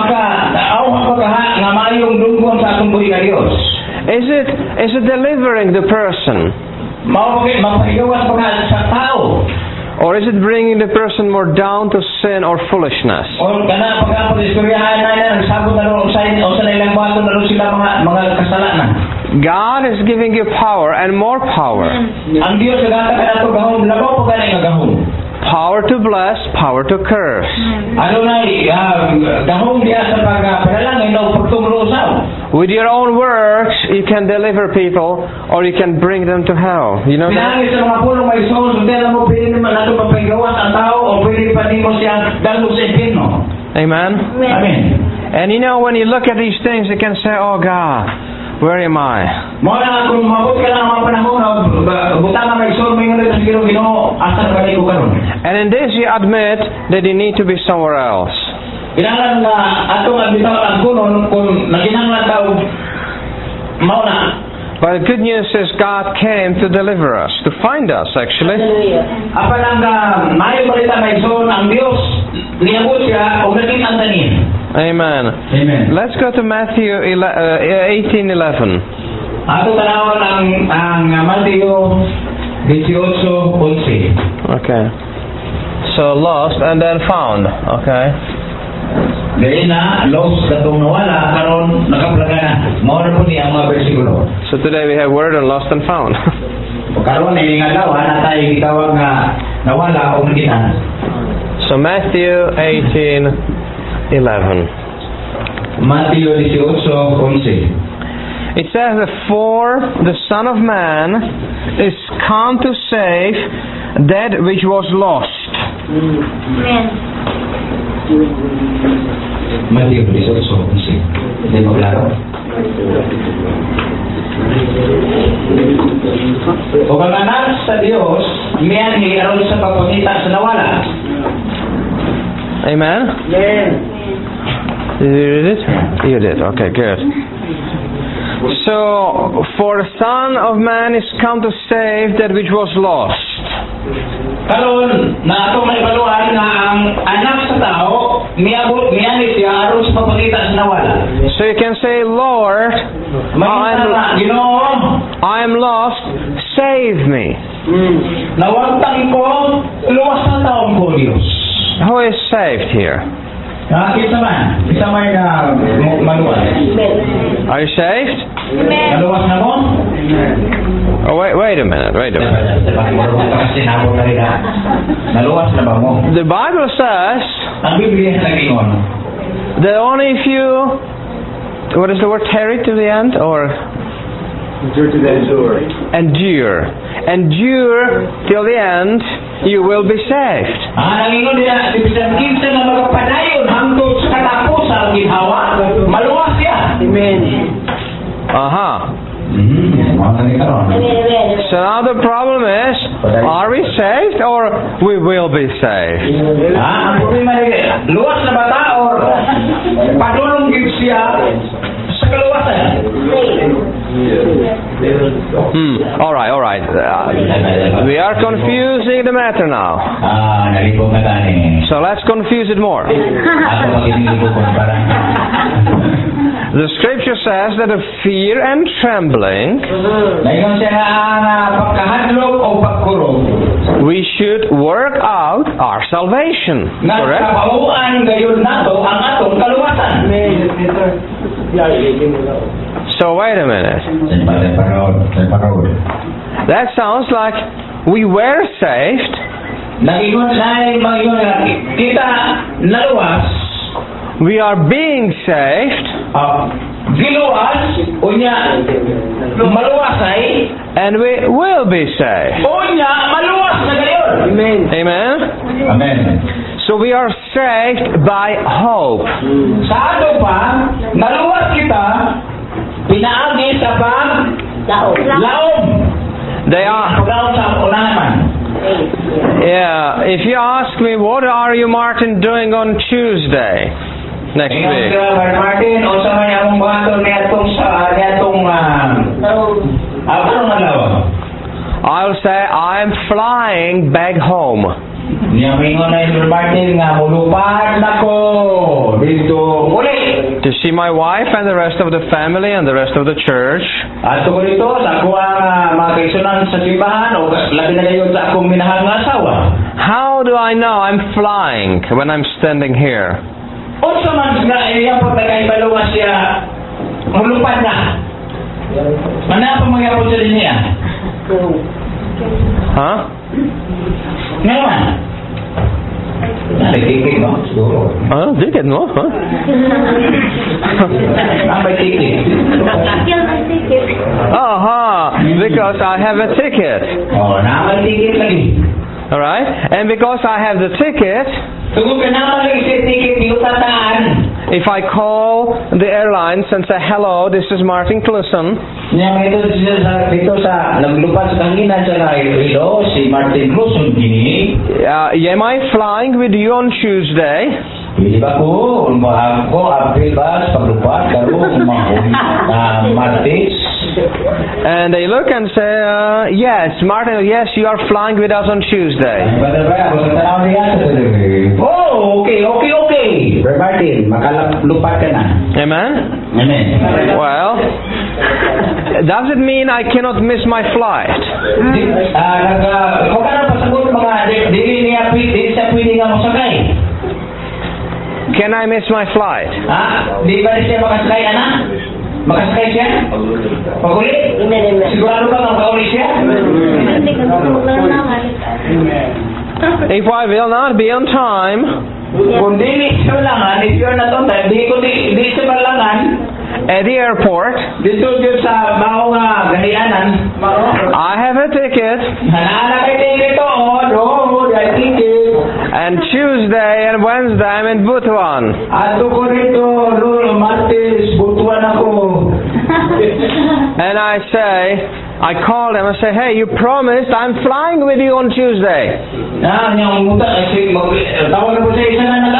Is it delivering the person? Or is it bringing the person more down to sin or foolishness? O kana pagkapon istoryahan na nagsabot na ron sa ilang bato na ron sila mga kasalanan. God is giving you power and more power. Ang Dios nagata kanato gahom labaw pa gani nga gahom. Power to bless, power to curse. Ano na gahom diya sa pagpanalangin o pagtumlo sa. With your own works, you can deliver people or you can bring them to hell. You know that? Pinangis sa mga pulong may soul, hindi alam mo pwede naman nato mapagawas ang tao o pwede pa din mo siya dalog sa impyerno. Amen? Amen. And you know, when you look at these things, you can say, oh God, where am I? Mo na kung mabot ka lang mga panahon, butang may soul, may ngunit ang Ginoo, asa ka ko karon. And in this you admit that you need to be somewhere else. Kinahanglan nga atong abitaw ang kunon kung naginahanglan daw mao na. But the good news is God came to deliver us, to find us actually. Apa lang nga mayo balita may soul ang Dios niabot siya og naging ang tanin. Amen. Amen. Let's go to Matthew 18:11. Ato tanawon ang Mateo 18:11. Okay. So lost and then found. Okay. Dahil na lost katong nawala karon nakaplaga na. Mao na po ni ang mga bersikulo. So today we have word on lost and found. O karon ay nga daw ana tay gitawag nga nawala o nagitan. So Matthew 18:11. Mateo 18:11. It says that for the Son of Man is come to save that which was lost. Amen. Mateo 18:11. Hindi mo klaro. O kaganan sa Dios, miyanhi aron sa pagpangita sa nawala. Amen? Amen. Did you read it? You did. Okay, good. So, for the Son of Man is come to save that which was lost. Karon na atong maibaluan nga ang anak sa tao miabot miyanhi siya aron sa pagpangita sa nawala. So you can say, Lord, I'm lost, save me. Nawagtang ko, luwas na taon ko, Diyos. Who is saved here? Isa man na maluwas. Are you saved? Naluwas na mo? Oh, wait a minute. Naluwas na ba mo? The Bible says Ang Biblia nag-ingon. that only if you, what is the word, tarry to the end, or endure till the end, you will be saved. Nangingon niya, ibig kinsa nga magpadayon hangtod sa katapusan ang ginhawa, maluwas siya. Amen. So now the problem is, are we saved or we will be saved? Ang problema niya, luwas na bata or padulong gid siya sa kaluwasan. All right. We are confusing the matter now. Nalipong na tani. So let's confuse it more. Ako maginilipong kung parang. The scripture says that of fear and trembling, Naingon siya nga pagkahadlok o pagkurog. we should work out our salvation. Nga Correct? kabauan gayon nato ang atong kaluwasan. So wait a minute. That sounds like we were saved, Nagingon na kita naluwas, we are being saved, giluwas, unya maluwasay, and we will be saved. unya maluwas na gayon. Amen? Amen. So we are saved by hope. Sa ato pa, naluwas kita, pinaagi sa laom. They are, Paglaom sa unahan man. yeah, if you ask me, what are you, Martin, doing on Tuesday next Ingon week? ka, Martin, o sa may among buhaton niyatong parang malawa. I'll say, I'm flying back home. Niya mingon na yung Martin nga, mulupad na ko dito uli. To see my wife and the rest of the family and the rest of the church. At ko dito, sa ako ang mga kaisunan sa simbahan o labi na kayo sa akong minahal nga asawa. How do I know I'm flying when I'm standing here? Unsa man nga iyang pagkakaiba nga siya mulupad na. Mana pa magyapon sa niya? Huh? Ngayon. Nagkikik mo? Siguro. Ticket mo? Huh? May ticket. Because I have a ticket. May ticket lagi. Alright? And because I have the ticket, Tugod ka naman lagi sa ticket, yung tataan. if I call the airlines and say, hello, this is Martin Cluson, Dito sa naglupad sa kanina sa Hello, si Martin Cluson gini. am I flying with you on Tuesday? Di ba ko? Ako, April ba, paglupad, karong Martis. And they look and say, yes, Martin, yes, you are flying with us on Tuesday. Oh, okay. Brother Martin, makalupad ka na. Amen? Amen. Well, does it mean I cannot miss my flight? Kung ka na pasagot mga, di siya pwede nga masakay. Can I miss my flight? Di ba siya makasakay, anak? Makasakay siya? Pagulit? Sigurado ba ang pagulit siya? If I will not be on time, Kung di siya malangan, if you're not on time, di siya malangan, at the airport, dito sa baong gahianan, I have a ticket, hanaan kay ticket to, dahil ticket. and Tuesday and Wednesday I'm in Butuan. Ato ko rito, Martes, butuan ako. And I call them and say, hey, you promised I'm flying with you on Tuesday. Yung muta, tawag na po sa isa na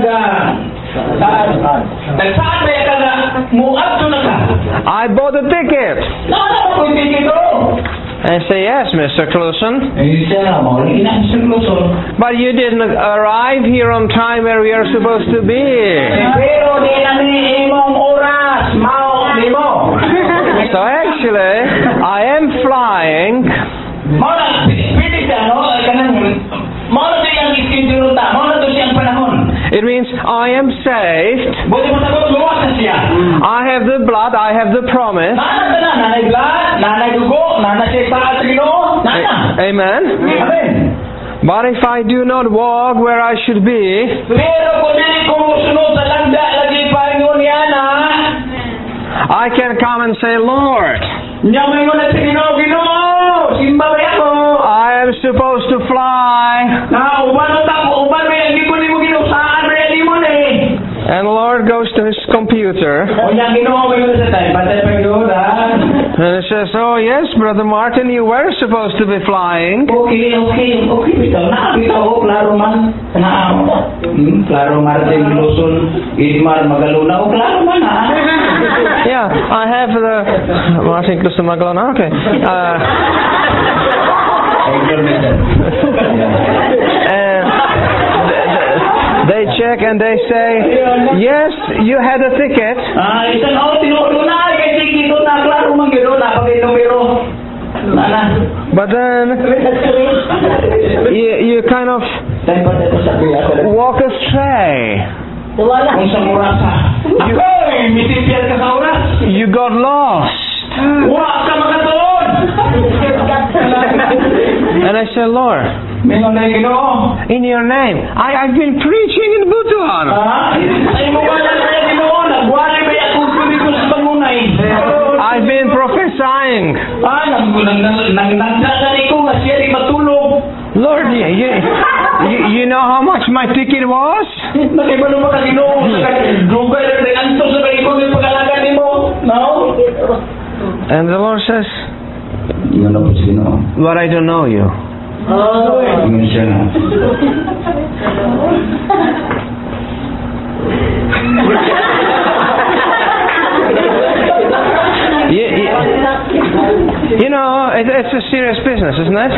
nagsaan ba ka na, muat to na ka. I bought a ticket. Nakala ko yung ticket to. And I say, yes, Mr. Cluson. Siya, maulit na Mr. Cluson. But you didn't arrive here on time where we are supposed to be. Pero di na ni imong oras, di mo. So actually, I am flying. Mauna, pwede siya, no? Mauna siya ang schedule ta. Mauna to siyang panahon. It means I am saved. Buti mo sagot, luwas na siya. I have the blood, I have the promise. Nana na, nanay blood, nanay dugo, nanay siya sa Ginoo, nana. Amen. Amen. But if I do not walk where I should be, Pero kung di ko sunod sa langda, lagi pa yun yan, I can come and say, Lord, Nyamay mo na sa Ginoo, simba ba ako? I am supposed to fly. Uban mo yan, di ko ni mo Ginoo, saan mo yan di mo ni? And the Lord goes to his computer O yan, Ginoo mo yun sa tayo, patay pa yun, and he says, oh yes, Brother Martin, you were supposed to be flying. Okay, bitaw. Nakakita ko, klaro man. Klaro Martin Cluson, Idmar Magaluna, klaro man, Yeah, I have the Martin Cluson Magalona. Okay. And they check and they say, yes, you had a ticket. Isang tinulo na, kasi dito na, klaro man gano'n, napag-numero. But then you kind of walk astray. Kung sa murasa. Ako'y, mitipiyal ka sa oras. You got lost. Wala ka makatoon. And I said, Lord, Mingon na Ginoo. in your name, I've been preaching in Butuan. Ay mo ba na kaya Ginoo, nagwali ba yung dito sa pangunay? I've been prophesying. Nagdagani ko nga siya di matulog. Lord, you know how much my ticket was? Nakibalo ba ka Ginoo? Dugay na rin anto sa kayo kung yung pag-alagan mo. No? And the Lord says, Yun na po si Ginoo. but I don't know you. Yun siya na. You know, it's a serious business, isn't it?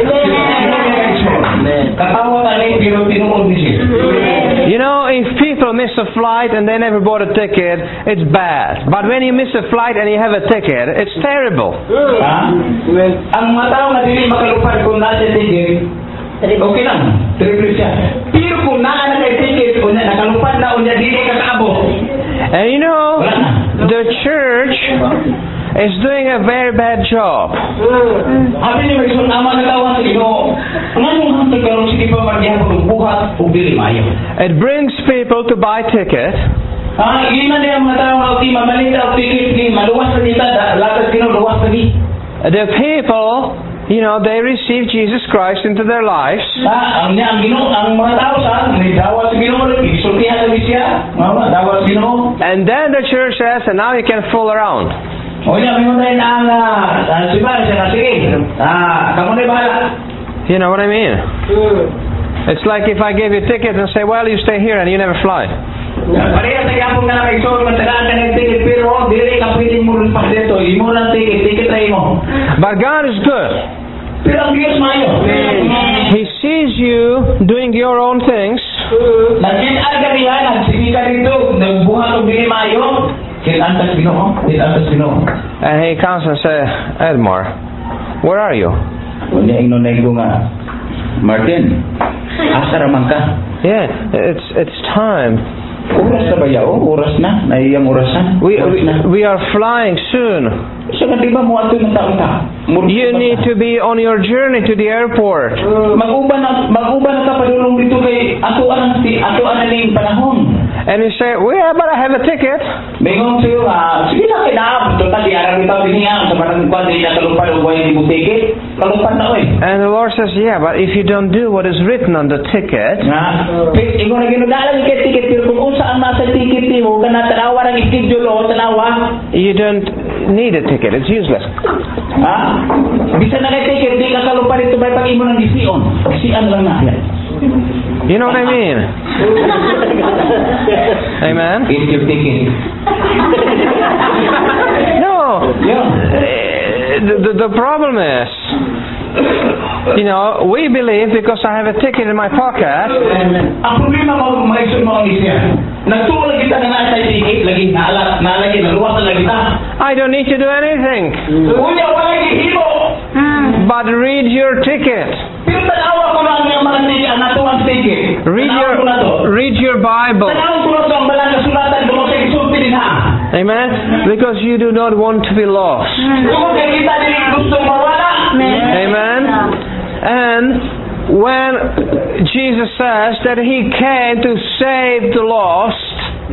Katawa na rin, pero tinuod ni siya. You know, if people miss a flight and they never bought a ticket, it's bad. But when you miss a flight and you have a ticket, it's terrible. Ang mga tao na dili makalupad kung nasa ticket, Okay lang. Triple siya. Pero kung naa na kay ticket, unya nakalupad na, unya di kay kakaabot. And you know, the church is doing a very bad job. Habi ni Mason, ama na tawag sa Ginoo. Nganong hangtod karon sige pa magyapon og buhat og dili maayo. It brings people to buy ticket. Ina niya mga tao di mamalit og ticket ni maluwas sa kita, lakas Ginoo luwas pa ni. The people, you know, they receive Jesus Christ into their lives. Ang Ginoo, ang mga tao sa ni dawat sa Ginoo, isultihan sa siya, dawat sa Ginoo. And then the church says, and now you can fool around. O niya, may mga ang siya siya na sige. Kamu na bahala. You know what I mean? It's like if I gave you a ticket and say, well, you stay here and you never fly. Pareha sa yapong ka na may solo, matagaan ka ng ticket, pero dili ka pwedeng mo rin pa dito. Imo lang ticket tayo mo. But God is good. Pero ang Diyos mayo. He sees you doing your own things. Nagkita niya, nagsige ka dito, nagbuhat o dili mayo. Kinantas Ginoo. And he comes and says, Edmar, where are you? Unya ingonay ko nga, Martin, asa raman ka? Yeah, it's time. Oras na ba yao? Oras na? Naiyang orasan? We are flying soon. So na di ba mo ato ng taon ka? You need to be on your journey to the airport. Mag-uban na ka padulong dito kay ato ang ning panahon. And you say, but I have a ticket. Mingon sa'yo, sige na kinaab. Total, di arang itaw din niya. Sa parang kwan, di na kalupad o buhay di mo ticket. Kalupad na oy. And the Lord says, yeah, but if you don't do what is written on the ticket. Ikaw na ginagalang kay ticket. Pero kung saan nasa ticket mo, ka na tanawa ng schedule o tanawa. You don't need a ticket. It's useless. Bisa na kay ticket, di ka kalupad ito may pag-imo ng gisiyon. Gisiyan lang na. You know what I mean? Amen? It's your ticket. No. The problem is, you know, we believe because I have a ticket in my pocket. Ang problema mo, maisun mo ang isya. Nagtuwa kita na nasa ticket, lagi nalagi, naluwas na lagi ta. I don't need to do anything. Unya, wala gihimo. But read your ticket. Pero tanawa ko lang yung mga ticket, ang natuwang ticket. Read your Bible. Tanawa ko lang ang balang kasulatan, kung sa isulti din ha. Amen? Because you do not want to be lost. Kung kita din gusto mawala. Amen? And when Jesus says that He came to save the lost,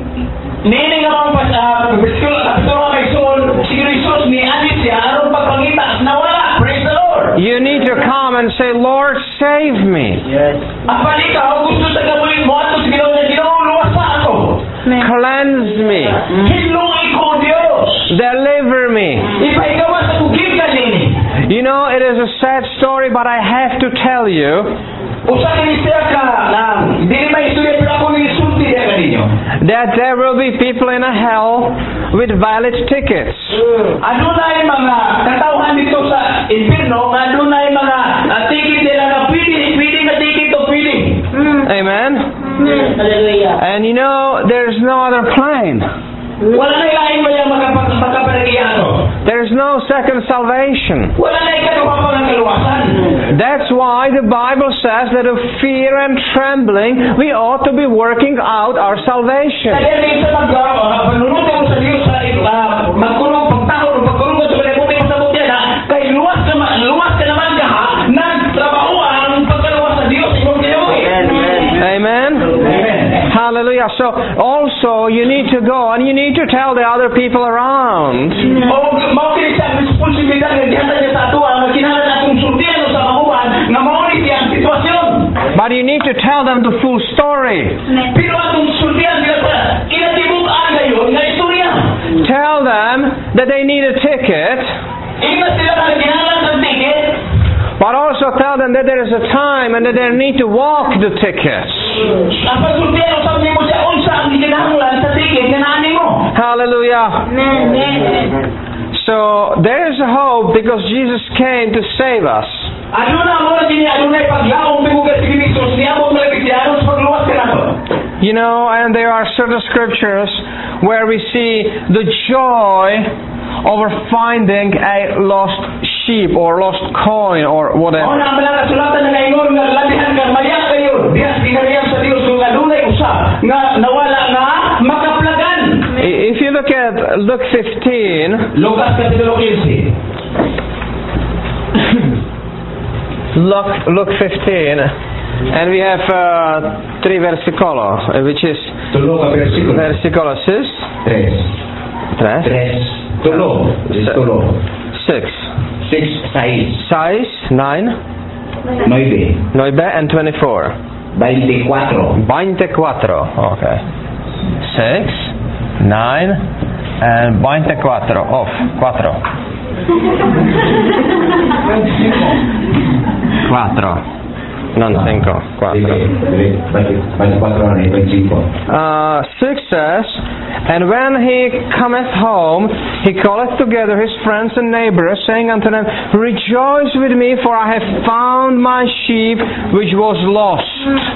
Nini nga mga kapitulo kay Saul, si Jesus ni Anis siya, anong pagpangita, nawala, praise the Lord. you need to come and say, Lord, save me. Ang palika, gusto sa gabulit mo, ato sa Ginoo na Ginoo, luwas pa ako. Cleanse me. Hinlungi ko, Diyos. Deliver me. Ipaigawa sa kugib ka nini. You know, it is a sad story, but I have to tell you Usa kinisya ka na, hindi may istorya, pero ako nisulti niya ka ninyo. that there will be people in a hell with valid tickets. Adunay mga katawhan dito sa impierno, adunay mga ticket nila na pwede na ticket o pwede. Amen? Hallelujah. And you know, there's no other plane. Wala na ilahin mo yung magkapanagiyato. There's no second salvation. Wala na ikaduha pa ng kaluwasan. That's why the Bible says that of fear and trembling we ought to be working out our salvation. Kaya minsan panunod mo sa Diyos sa magkulong pagtahon o pagkulong sa pagkakuti mo sa bukya na kay luwas ka naman ka ha nagtrabaho ang pagkaluwas sa Diyos ibang kinabuhi. Amen? Hallelujah. So also you need to go and you need to tell the other people around. O maulit sa responsibilidad na diyan niya sa ato ang kinahanglan atong sultihan sa mahuwan nga maulit ang sitwasyon. But you need to tell them the full story. Pero atong sultihan sila sa kinatibuk-an ngayon nga istorya. Tell them that they need a ticket, Ingat sila na kinahanglan ng ticket. but also tell them that there is a time and that they need to walk the tickets. Ang pagsultihan o sabi mo siya unsa ang kinahanglan sa ticket nga naanin mo. Hallelujah. So there is a hope because Jesus came to save us. Aduna mo na din adunay paglaom bibugat si Kristo niya mo malapit diaron sa pagluwas ka nato. You know, and there are certain scriptures where we see the joy over finding a lost sheep or lost coin or Mao whatever. na ang mga kasulatan nga ingon nga labihan ka maya kayo. Dias ginariyang sa Dios kung adunay usa nga nawala nga makaplagan. If you look at Luke 15, Lucas kapitulo 15. Luke 15, and we have 3 versiculos, which is Tulo ka bersikulo. versiculo 6, Tres. 3, Tulo. Tulo. 6, 6, 6, 9, 9, 9, and 24. 24. 24, okay. 6, 9, and 24, off, 4. 4. Non 5, 4. 6 says, and when he cometh home, he calleth together his friends and neighbors, saying unto them, Rejoice with me, for I have found my sheep which was lost.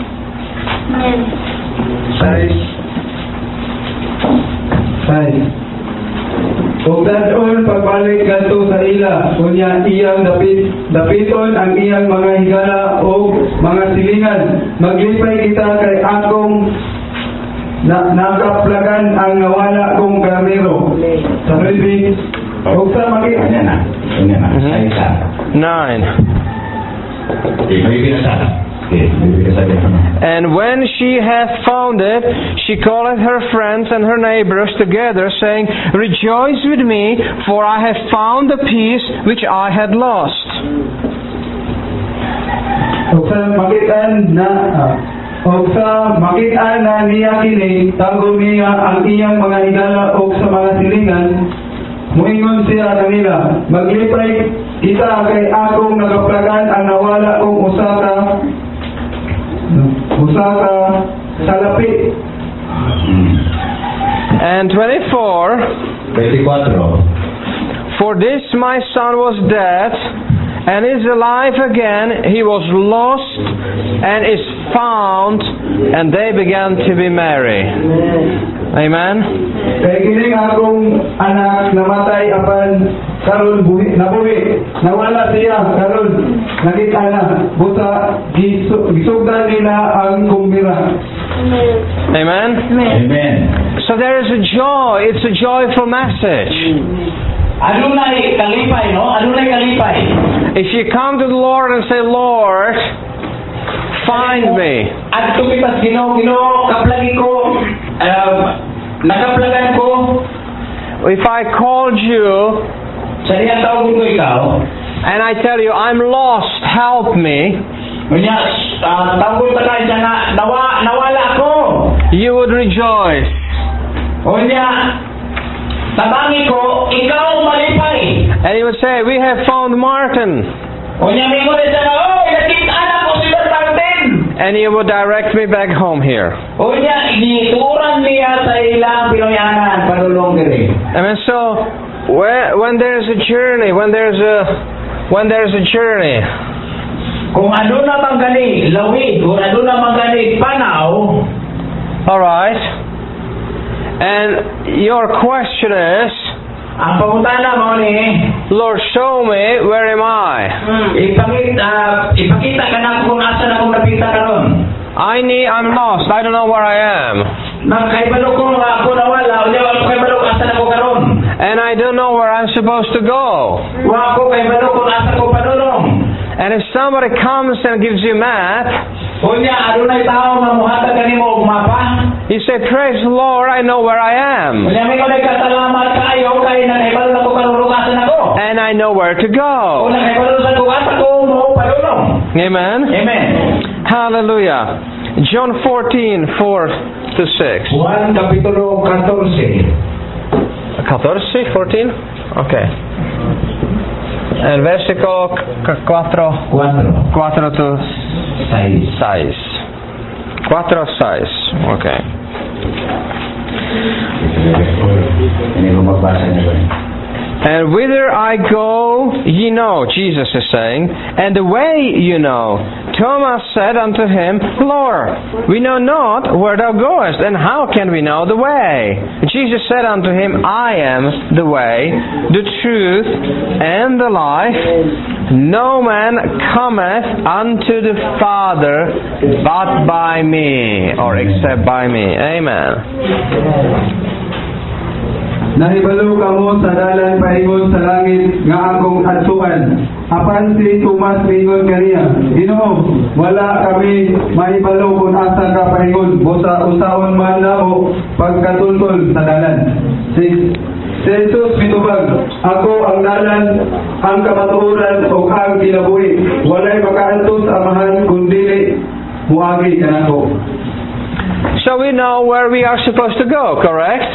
Ug dadon pagbalik ngadto sa ila, unya iyang dapiton ang iyang mga higala o mga silingan. Maglipay kita kay akong nakaplagan ang nawala kong karnero. Sa rin, ug sa makita Kanya na. Kanya na. Mhm. Ay isa. 9. Okay, may binasa. Okay, may binasa din. And when she hath found it, she calleth her friends and her neighbors together, saying, Rejoice with me, for I have found the piece which I had lost. ug sa makitaan na niya kini, tago niya ang iyang mga higala o sa mga silingan, muingon siya kanila, maglipay kita kay akong nagaplagan ang nawala kong usaka salapi. And 24, 24. For this my son was dead, and is alive again. He was lost, and is found, and they began to be merry. Amen? Kay kining akong anak namatay apan karon nabuhi, nawala siya karon nakita na buta gisugdan nila ang kumbira. Amen? Amen. So there is a joy. It's a joyful message. Adunay kalipay, no? Adunay kalipay. If you come to the Lord and say, Lord, find me. At tumitas Ginoo, kaplagi ko, nakaplagan ko, If I called you sa diyan tawag ko ikaw, and I tell you, I'm lost, help me, Unya, tawag ko tayo siya na nawala ako. you would rejoice. Unya, tabangi ko, ikaw malipay. And you would say, we have found Martin. Unya, mingon siya na, nakita na ko si Martin. And you would direct me back home here. Unya, gituran niya sa ilang pinoyanan, panulong diri. Amen. So, when there's a journey, when there's a journey, Kung ano na mang gani, lawid, kung ano na mang gani, panaw, all right. And your question is, ang pangutana mo ni, Lord, show me, where am I? ipakita ka na kung asa na kung napita ka ron. I'm lost. I don't know where I am. Nagkaibalo ko nga ako nawala, unya ako kaibalo kung asa na ko karon. And I don't know where I'm supposed to go. Wa ako kaibalo kung asa ko padulong. And if somebody comes and gives you a map, Unya, adunay tao nga muhatag kanimo og mapa. you say, praise the Lord, I know where I am. Unya mi ko nagkasalamat kaayo kay nakaibalo na ko karon kung asa na ko. And I know where to go. Kung nakaibalo sa kung asa ko mo padulong. Amen? Amen. Hallelujah. John 14, 4 to 6. Juan kapitulo 14. 14? 14? Okay. And versículo 4 to 6. 4, 6. Okay. Ini magbasa niya ba? And whither I go, ye know, Jesus is saying, and the way you know. Thomas said unto him, Lord, we know not where thou goest, and how can we know the way? Jesus said unto him, I am the way, the truth, and the life. No man cometh unto the Father but by me, or except by me. Amen. Nahibalo kamo sa dalan paingon sa langit nga akong adtuan. Apan si Tomas mingon kaniya, Ginoo, wala kami mahibalo kung asa ka paingon, busa usahon man namo pagkatultol sa dalan. Si Jesus mitubag, ako ang dalan, ang kamatuoran o ang kinabuhi. Walay makaantos amahan kundi muagi kanako. So we know where we are supposed to go, correct?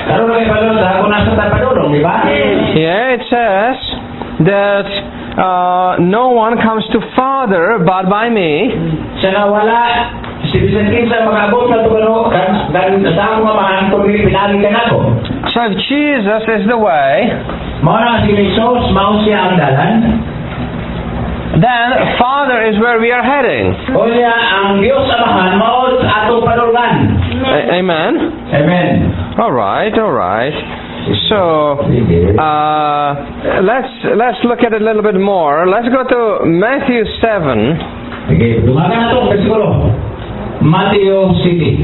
Yeah, it says that no one comes to Father but by me. So if Jesus is the way, then Father is where we are heading. Amen. Amen. All right. So let's look at it a little bit more. Let's go to Matthew 7. Matthew City.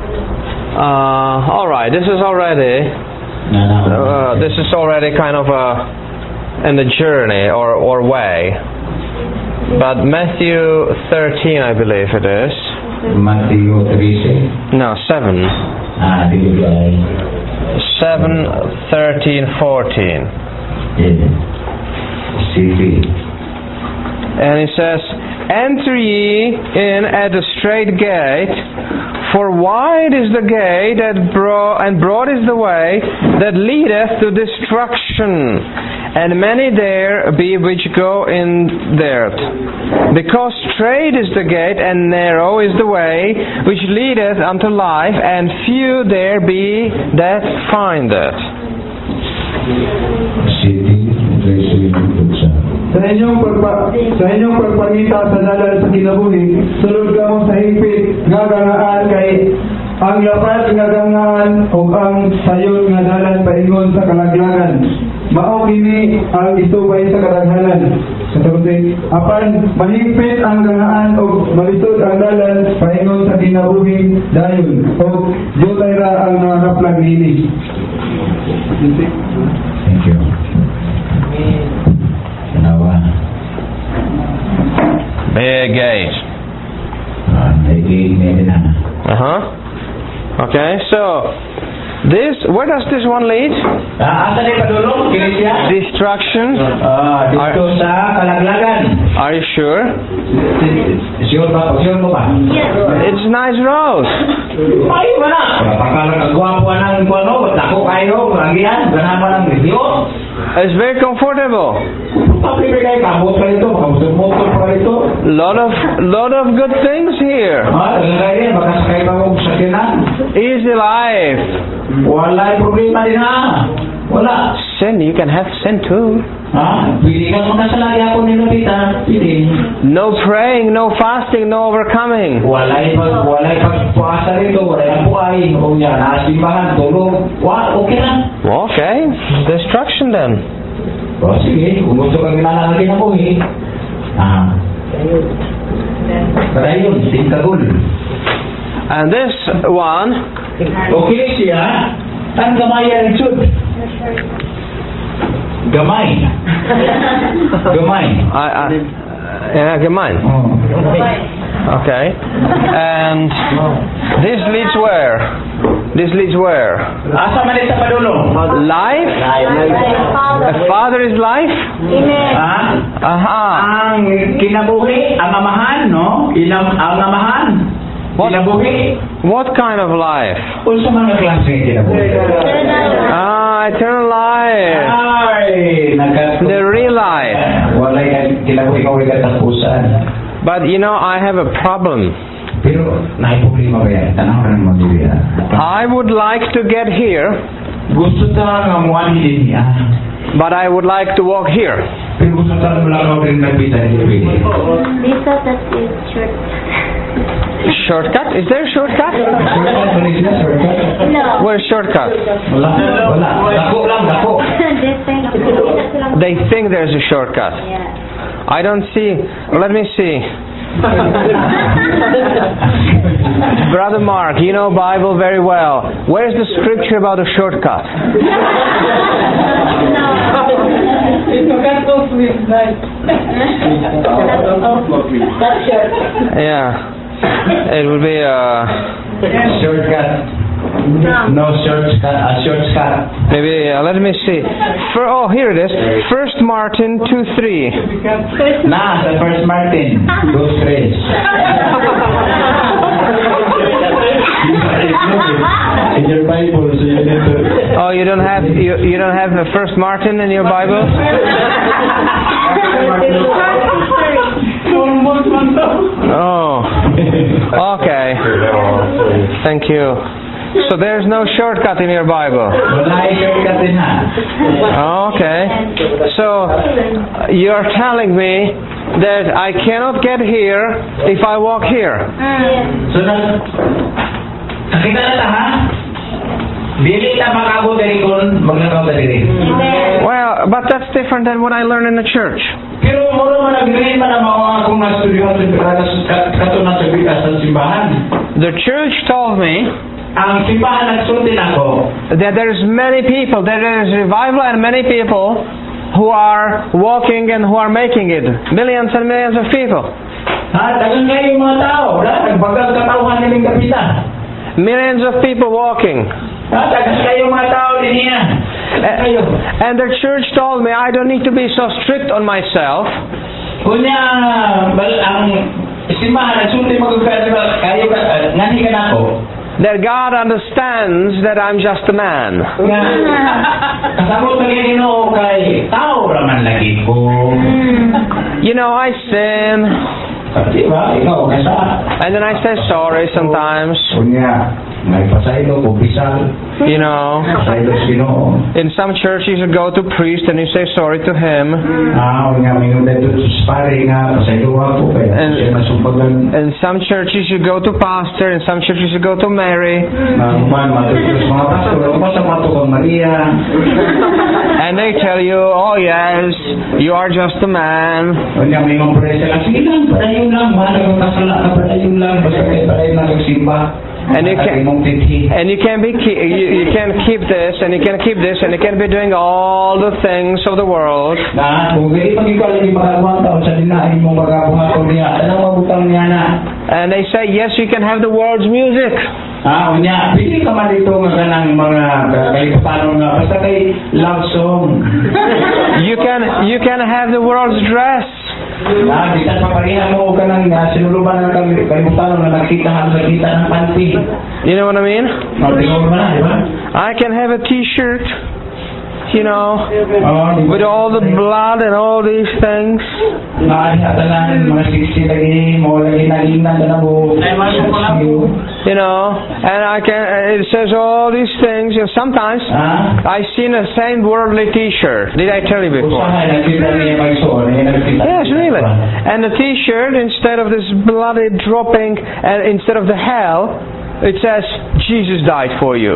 All right. This is already kind of in the journey or way. But Matthew 13, I believe it is. Matthew 13. No, 7. 7, 13, 14. And it says, Enter ye in at the straight gate, for wide is the gate and broad is the way that leadeth to destruction, and many there be which go in thereat. Because straight is the gate and narrow is the way which leadeth unto life, and few there be that find it. Sa inyong pagpangita sa dalan sa kinabuhi, sulod kamo sa higpit nga gangaan kay ang lapat nga gangaan o ang sayon nga dalan paingon sa kalaglagan. Mao kini ang isubay sa kadaghanan. Katapusin, apan mahigpit ang gangaan o malisod ang dalan paingon sa kinabuhi dayon. O yutay ra ang nakakaplag nini. Thank you. Big gate. Okay, so where does this one lead? Destruction. Are you sure? It's nice road. It's very comfortable. Lot of good things here. Easy life. Sin, you can have sin too. No praying, no fasting, no overcoming. Okay, destruction then. And this one, Gamay. Gamay. Okay. And this leads where? Life? A father is life? Ang kinabuhi, ang amahan, no? Ang amahan. What kind of life? Unsa man ang klase kinabuhi? Eternal life. The real life. Walay kinabuhi ka wala katapusan. But I have a problem. Pero problema ba yan? Tanawan mo diri. I would like to get here. Gusto ta nga muani din niya. But I would like to walk here. Pero gusto basta mulakaw rin nagpita niyo. Dito, that is short. Shortcut? Is there a shortcut? Shortcut ba rin sila? Shortcut? No. Where's shortcut? Wala. Dako lang, dako. They think there's a shortcut. Yeah. I don't see. Let me see. Brother Mark, you know Bible very well. Where's the scripture about a shortcut? Yeah. It would be Shortcut. No shortcut. maybe let me see. Here it is. 1 Martin 2:3. Na, sa First Martin. Those grace. In your Bible, so you need to... Oh, you don't have the 1 Martin in your Bible? Oh. Okay. Thank you. So there's no shortcut in your Bible. Wala yung shortcut din ha. Okay. So you're telling me that I cannot get here if I walk here. So nakita na ta ha? Dili ta makabot dari kun maglakaw dari. Well, but that's different than what I learn in the church. Pero moro man nagdiin man ang mga akong nastudyohan kato na sa simbahan. The church told me Ang simbahan nagsulti nako that there's many people, there is revival and many people who are walking and who are making it. Millions and millions of people. ha, dagan kayo mga tao, nagbagang katauhan nilang kapita. Millions of people walking. Ha, dagan kayo mga tao din niya. Kayo. And the church told me I don't need to be so strict on myself. Kunya, ang simbahan nagsulti magkakaroon kayo ngani ka nako. That God understands that I'm just a man. Kasabot na Ginoo kay tao raman lagi ko. You know, I sin. Diba? Ikaw kasa. And then I say sorry sometimes. Kunya, may pasaylo ko bisal. You know, Pasaylo Ginoo. in some churches you go to priest and you say sorry to him. Kunya may nunay to sparring nga pasaylo ako kaya siya masumbagan. In some churches you go to pastor. In some churches you go to Mary. Man matutus mga pastor, basta matukang Maria. And they tell you, oh yes, you are just a man. Kunya may mga presa lang, sige lang, padayon lang, mahal ang kasala na padayon lang, basta kayo padayon lang nagsimba. And you can be you can keep this and you can keep this and you can be doing all the things of the world. Na kung hindi pag ikaw lagi makabuhat taon sa dinain mo magabuhat ko niya, anong mabutang niya na? And they say, yes, you can have the world's music. Unya, pili ka man dito nga kanang mga kalipanon nga basta kay love song. You can have the world's dress. Bisan paparihan mo ka ng sinuluban ng kalipanon na nakita sa kita ng panty. You know what I mean? Matingog mo na, di ba? I can have a t-shirt, you know, with all the blood and all these things. Atanan, mga 60 lagi, mo lagi naginan na mo. You know, and it says all these things, and sometimes I've seen the same worldly t-shirt. Did I tell you before? Yes, really. And the t-shirt, instead of this bloody dropping, and instead of the hell, it says, Jesus died for you.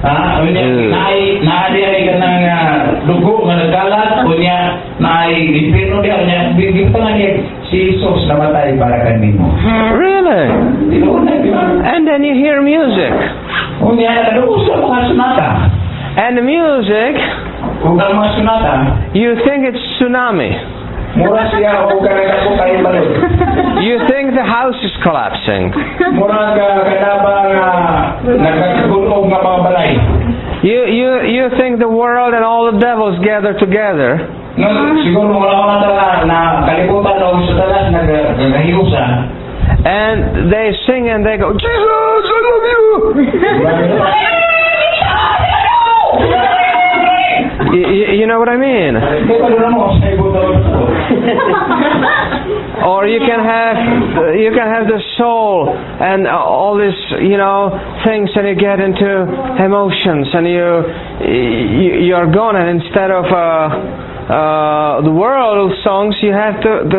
Naadiay ka ng dugo nga nagkalat, kunya, impirno niya, bigyan nga niya, si Jesus namatay para kanimo. Really? And then you hear music. Kunya, nakadugo sa mga sunata. And the music, Kung ang mga sunata, you think it's tsunami. mura siya o kanaka ko kayo balod. You think the house is collapsing. Mura ka kanaba nga nagkagulog nga mga balay. You think the world and all the devils gather together. Siguro wala tala na kalibutan o sa talas nagahiusa. And they sing and they go, Jesus, I love you. You know what I mean? Or you can have the soul and all this, things, and you get into emotions, and you're gone, and instead of the world songs, you have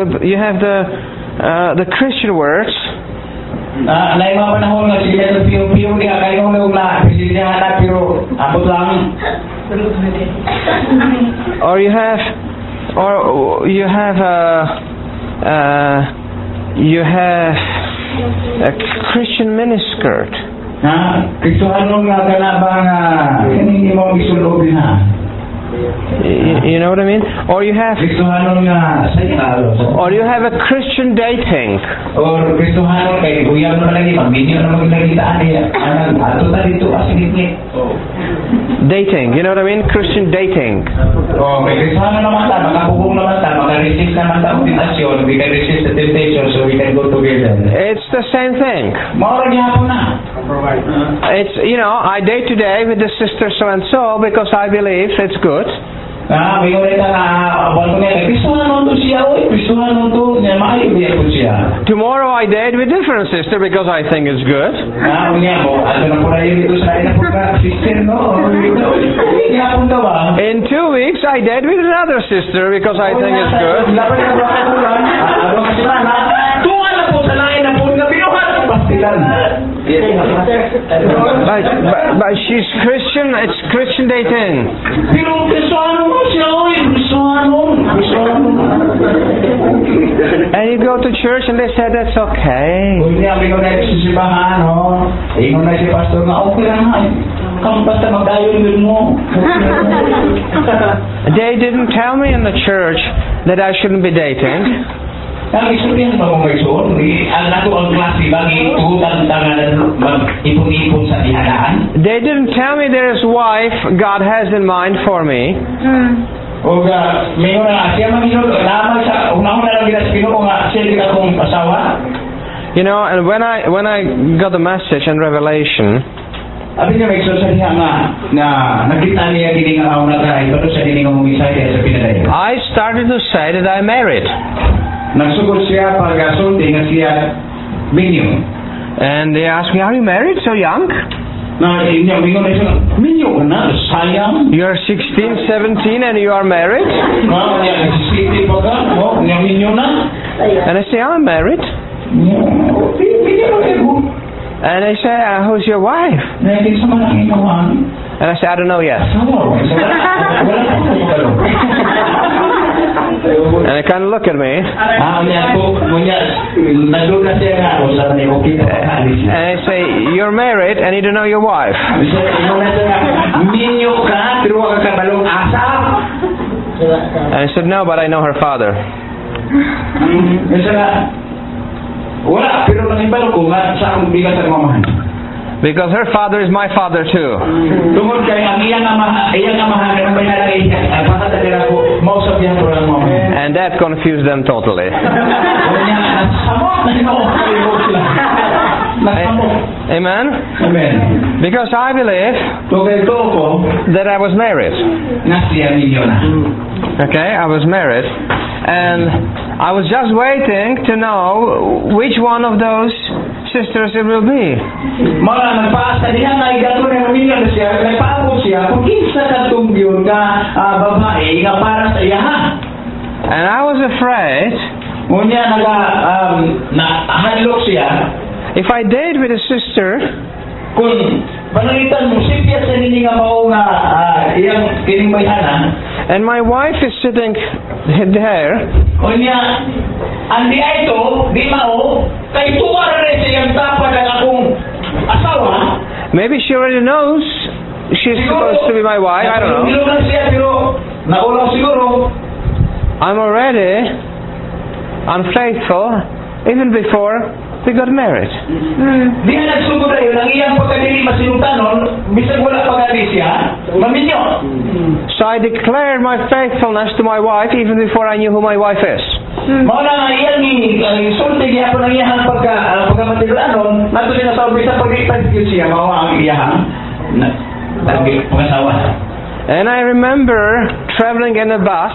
the Christian words. Lain mga panahon nga sige sa piyo-piyo niya kayo na ugla pilihan na pero abot lang. Or you have a Christian miniskirt. Kristohanon nga kanaba nga kaning imong gisulobin ha. You know what I mean? Or you have Kristohanon nga a Christian dating. Or Kristohanon kay uyab na lagi magbinyo na maglagitaan niya. Anang ato ta dito asigit. Dating, you know what I mean? Christian dating. Oh, may Kristohanon naman ta, makabubong naman ta, maka-resist naman ta ang tentasyon, we can resist the temptation so we can go together. It's the same thing. Maura gihapon na. It's, I date today with the sister so and so because I believe it's good. May ulit na buwan ko niya, Kristohanon to siya, Kristohanon to, maayo biya po siya. Tomorrow I date with different sister because I think it's good. Unya mo, ato na po na yun dito sa ina po ka, sister, no? Gihapon ka ba? In 2 weeks I date with another sister because I think it's good. Laban na ba ako lang? Ano kasi na, tuwa na po sa lain na po nga binuhat. Pastilan. But she's Christian, it's Christian dating. Pero Kristohanon mo siya, Kristohanon. And you go to church and they say that's okay. Unya, may na sa simbahan, no? Ingon na si pastor nga, okay lang ha. Kung basta magdayon yun mo. They didn't tell me in the church that I shouldn't be dating. Ang isulyan mo mga isuon, ang nato ang klase bagi tutang-tangan mag-ipon-ipon sa dihanaan. They didn't tell me there is a wife God has in mind for me. O mayon na siya manginod lamang sa unang na lang gilas Ginoo nga siya kita kong asawa. And when I got the message and revelation, abi nga may sa diha nga na nakita niya kini nga aw nagay pero sa dining nga misaya sa pinaday. I started to say that I'm married. Nagsugod siya pag-asulti nga siya minyo. And they asked me, are you married so young? Na inya minyo na siya, minyo ka na, sayang. You're 16, 17 and you are married? Na, nagsisiti pa ka, niya minyo na. And I say, I'm married. Minyo na kayo. And they say, who's your wife? Naging sa mga inawan. And I say, I don't know yet. And they kind of look at me. And they say, you're married and you don't know your wife. And I said, no, but I know her father. Because her father is my father too. And that confused them totally. Amen? Because I believe that I was married. Okay, I was married. And I was just waiting to know which one of those sisters it will be. And I was afraid if I date with a sister, and my wife is sitting there, maybe she already knows she's supposed to be my wife. I don't know. I'm already unfaithful even before we got married. So I declared my faithfulness to my wife even before I knew who my wife is. And I remember traveling in a bus.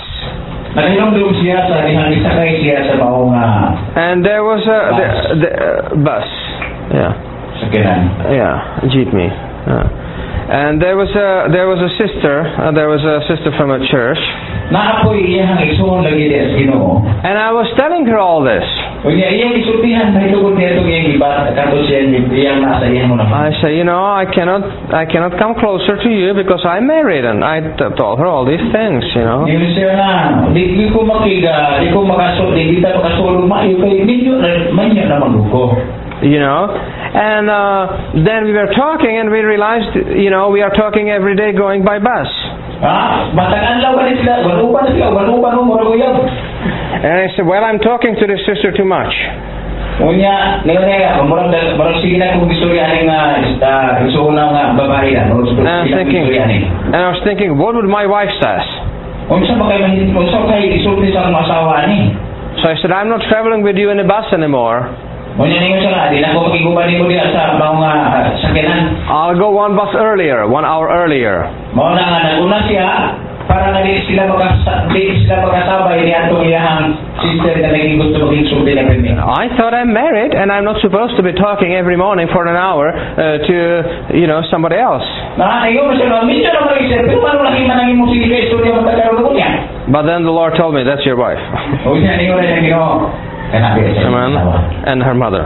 And there was a bus. Yeah. Yeah, jeepney. And there was a sister. There was a sister from a church. Naapoy iyang igsoon lagi des Ginoo. And I was telling her all this. Unya iyang isultihan sa tungod nito iyang gibat kadto siya iyang nasa iyang mo I say, I cannot come closer to you because I'm married, and I told her all these things, Yun siya na, di ko makiga, di ko makasulog, di kita makasulog maayo kay ninyo manya na magugo. And then we were talking, and we realized, we are talking every day going by bus. Matag-anlaw ba sila? Wanuban mo uyab. And I said, well, I'm talking to this sister too much. Unya, murag sige na kung istorya aning igsoon nga babae na. And I was thinking, what would my wife say? Unsa kay isulti sa asawa ni? So I said, I'm not traveling with you in a bus anymore. Unya ninyo siya di na ko makiguban nimo diha sa mga sakyanan. I'll go 1 hour earlier. Mao na nga naguna siya para na di sila makasabay ni atong iyang sister na naging gusto maging sulti na permi. I thought I'm married and I'm not supposed to be talking every morning for an hour to somebody else. Ayo masya minsan na mag-isip pero ano lagi manangin mo sige kay istorya matagaro ko niya. But then the Lord told me, that's your wife. Unya ninyo na Ginoo. Amen. And her mother.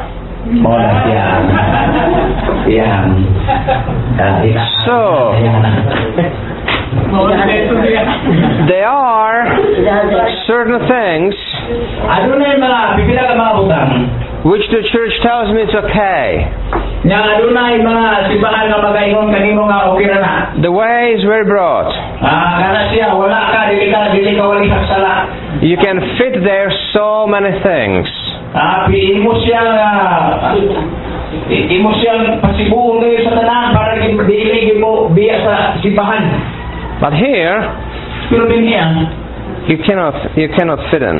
So, there are certain things which the church tells me it's okay. The way is very broad. You can fit there so many things. But here, you cannot fit in.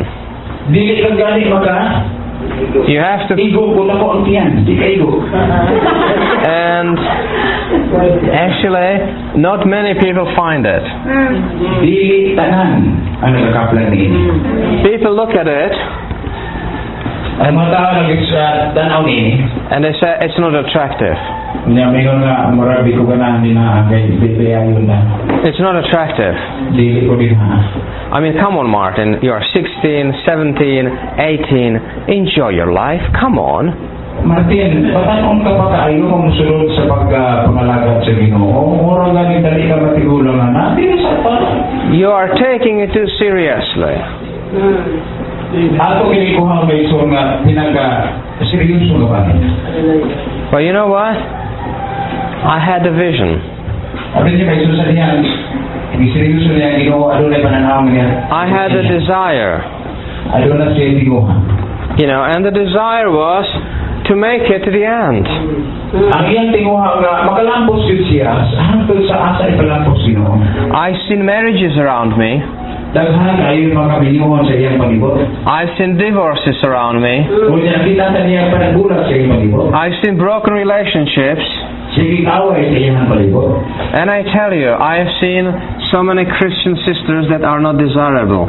You have to. And actually, not many people find it. People look at it and they say it's not attractive. It's not attractive. I mean, come on, Martin. You are 16, 17, 18. Enjoy your life. Come on. Martin, patanong ka pa kaayo kung musulod sa pagpangalagad sa Ginoo? Ora gani dali ka matigulang na. You are taking it too seriously. Ato kinikuha may so nga seryoso ka ba? But you know what? I had a vision. I had a desire. And the desire was to make it to the end. I've seen marriages around me. I've seen divorces around me. I've seen broken relationships. And I tell you, I have seen so many Christian sisters that are not desirable.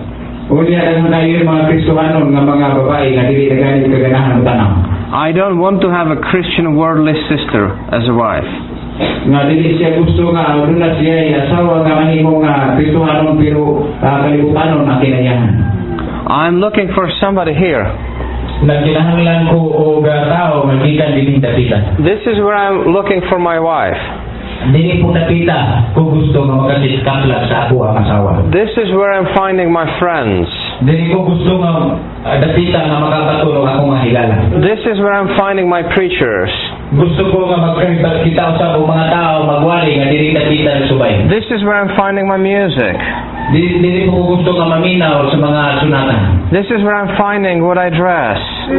I don't want to have a Christian worldly sister as a wife. I'm looking for somebody here. This is where I'm looking for my wife. This is where I'm finding my friends. This is where I'm finding my preachers. This is where I'm finding my music. This is where I'm finding what I dress.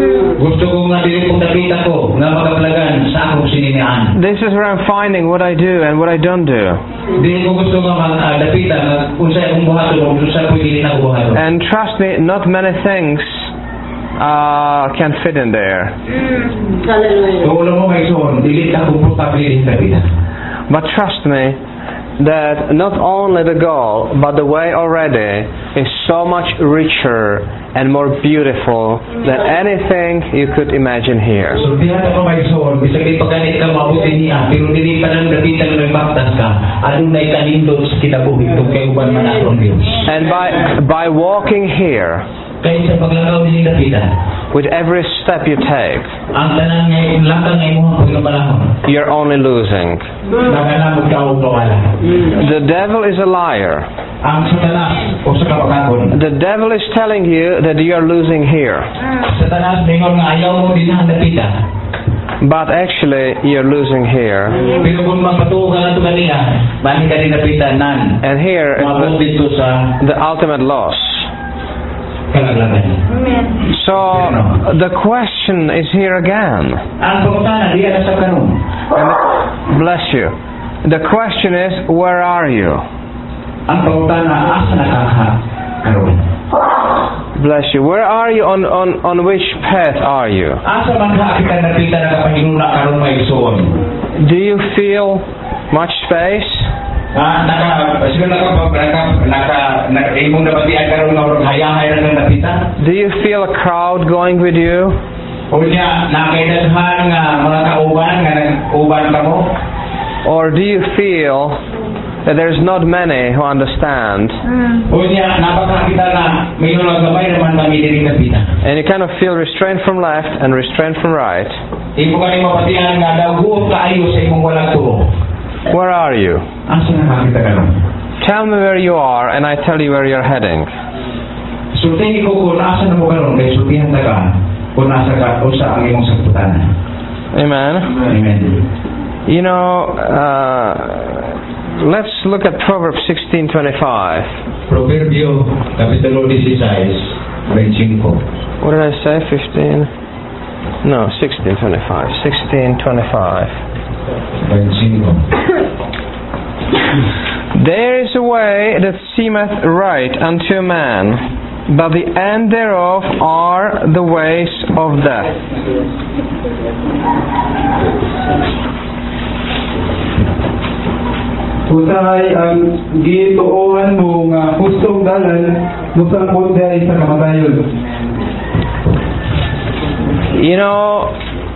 This is where I'm finding what I do and what I don't do. And trust me, not many things can fit in there. But trust me, that not only the goal, but the way already is so much richer and more beautiful than anything you could imagine here. Bisa di pagganit ka mabuti niya, pero dili pa lang dapitan ng baktas ka. Adunay kanindot sa kinabuhi tong kay uban man atong Dios. And by walking here, Kaya sa paglakaw din dapitan, with every step you take, ang tanan ngay lakang ngay mo pagkabalahon. you're only losing. Nagalamod ka og kawala. The devil is a liar. Ang Satanas o sa kapakakon. The devil is telling you that you are losing here, Satanas mingon nga ayaw mo din ang dapitan. but actually you're losing here. Pero kung magpatuo ka na ito kanina, mani ka rin napitan nan. And here is Mabot dito sa the ultimate loss. kalaglagan. So the question is here again. Ang pangutana, di na sa kanon. Bless you. The question is, where are you? Ang pangutana, asa nakaka karon? Bless you. Where are you? On which path are you? Asa man ka kita napitan na kapahinuna karon may igsoon? Do you feel much space? Siguro imong nabatian karon nga urang hayahay ra ng napitan. Do you feel a crowd going with you? O niya nakaidaghan nga mga kauban nga nag-uban ka mo? Or do you feel that there's not many who understand? O niya napakakita na mayroon lang gamay naman kami diri napitan. And you kind of feel restrained from left and restrained from right. Imo kani mapatian nga daghuot kaayo sa imong walang tuo. Where are you? Asa nakakita karon? Tell me where you are and I tell you where you're heading. Sultihin ko kung asa na mo karon kay sultihan ta ka kung asa ka o sa ang imong sakputan. Amen. Amen. You know, let's look at Proverbs 16:25. Proverbio kapitulo 16, verse 5. What did I say? 15? No, 16:25. 16:25. There is a way that seemeth right unto a man, but the end thereof are the ways of death. Usahay ang gituohan mo nga hustong dalan musangkot dahil sa kamatayon. You know,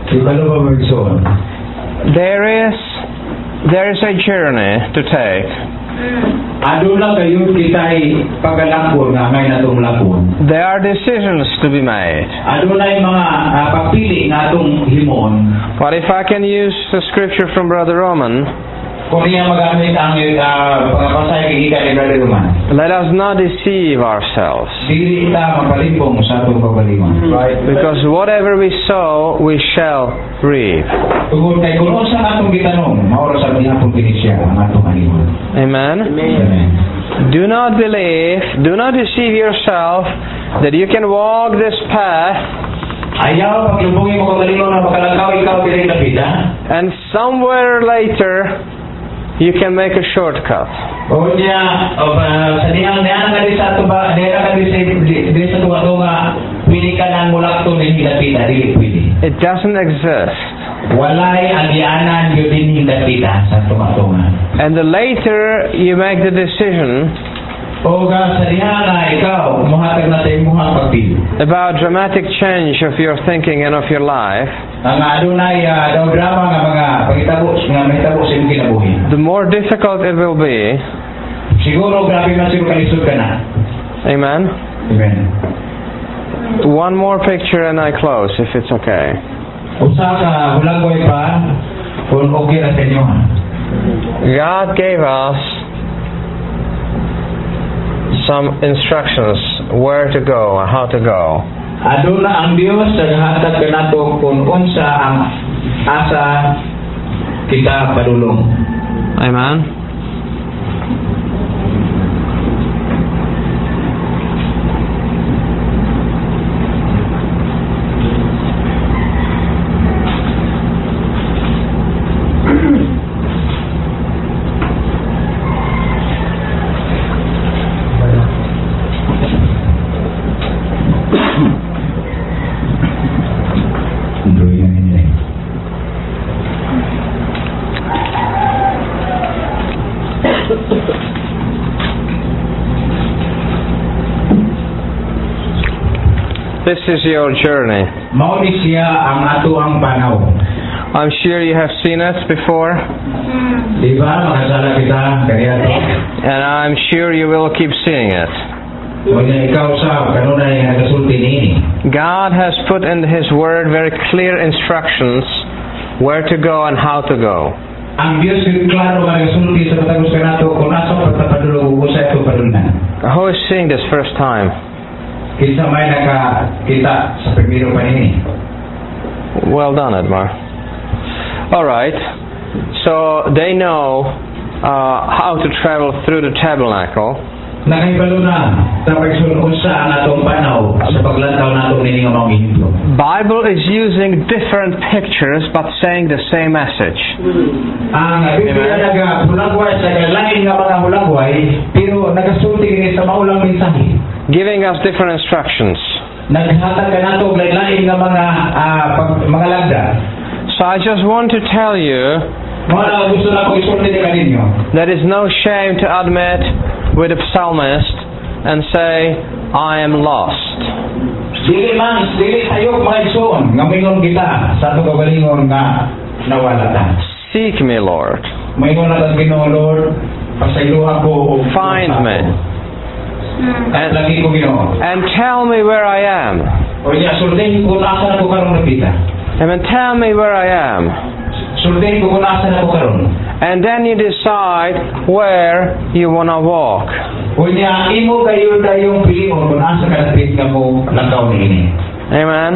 there is a journey to take. Aduna kayo kitay pagalakon nga ngay natong lakon. There are decisions to be made. Aduna yung mga papili natong himon. But if I can use the scripture from Brother Roman, Kung niya magamit ang pangapasay kay ika ni Brother Roman. let us not deceive ourselves. Dili ta mapalimpong sa atong pagbalingon. Right? Because whatever we sow, we shall reap. Tungod kay kung sa atong gitanong, maoro sa atong pinisya ang atong alimon. Amen? Amen. Do not believe, do not deceive yourself that you can walk this path Ayaw paglubungin mo kagalingon na makalakaw ikaw dili napita. and somewhere later you can make a shortcut. O niya, sa niyang nga di sa tuba, diyan ka di sa tuwa-tuwa, pili ka ng mulakto na hinapita, dili pwede. It doesn't exist. Walay agyanan yun din hinapita sa tuwa-tuwa. And the later you make the decision O sa diyan nga ikaw, muhatag na sa imuhang pagpili. about dramatic change of your thinking and of your life, Ang adunay daw drama nga mga pagitabo nga mahitabo sa imong kinabuhi. the more difficult it will be. Siguro grabe man siguro kalisod ka na. Amen? Amen. One more picture and I close, if it's okay. Usa ka hulagway pa kung okay ra sa inyo. God gave us some instructions where to go and how to go. Aduna ang Dios sa hatag kanato kung unsa ang asa kita padulong. Amen? This is your journey. Mao ni siya ang ato ang panaw. I'm sure you have seen it before, Di ba, makasala kita, kaya to. and I'm sure you will keep seeing it. Kung ikaw sa kanunay nga nagasulti niini. God has put in His Word very clear instructions where to go and how to go. Ang Diyos yung klaro nga nagasulti sa matagos ka nato kung nasa pagpapadulog sa ito padulan. Who is seeing this first time? Kisa may nakakita sa primero pa niini. Well done, Edmar. All right. So they know how to travel through the tabernacle. Nakahibalo na sa pagsulong sa ang atong panaw sa paglantaw nato nini nga mga ehemplo. Bible is using different pictures but saying the same message. Ang Biblia nagahulagway sa lain nga mga hulagway pero nagasulti kini sa maulang mensahe. Giving us different instructions. Naghatag ka nato og lain nga mga lagda. So I just want to tell you Mga gusto na ko isulti ka ninyo. there is no shame to admit with a psalmist and say, I am lost. Dili tayo mga igsoon nga mingon kita sa ato kagalingon nga nawala ta. Seek me, Lord. Mingon na ta Ginoo Lord, pasaylohan ko og Find me. At lagi ko Ginoo. And tell me where I am. O niya sultihin ko asa na ko karon napita. And then tell me where I am. Sultihin ko asa na ko karon. And then you decide where you want to walk. O niya imo kayo dayong pilion kung asa ka napit nga mo lantaw niini. Amen.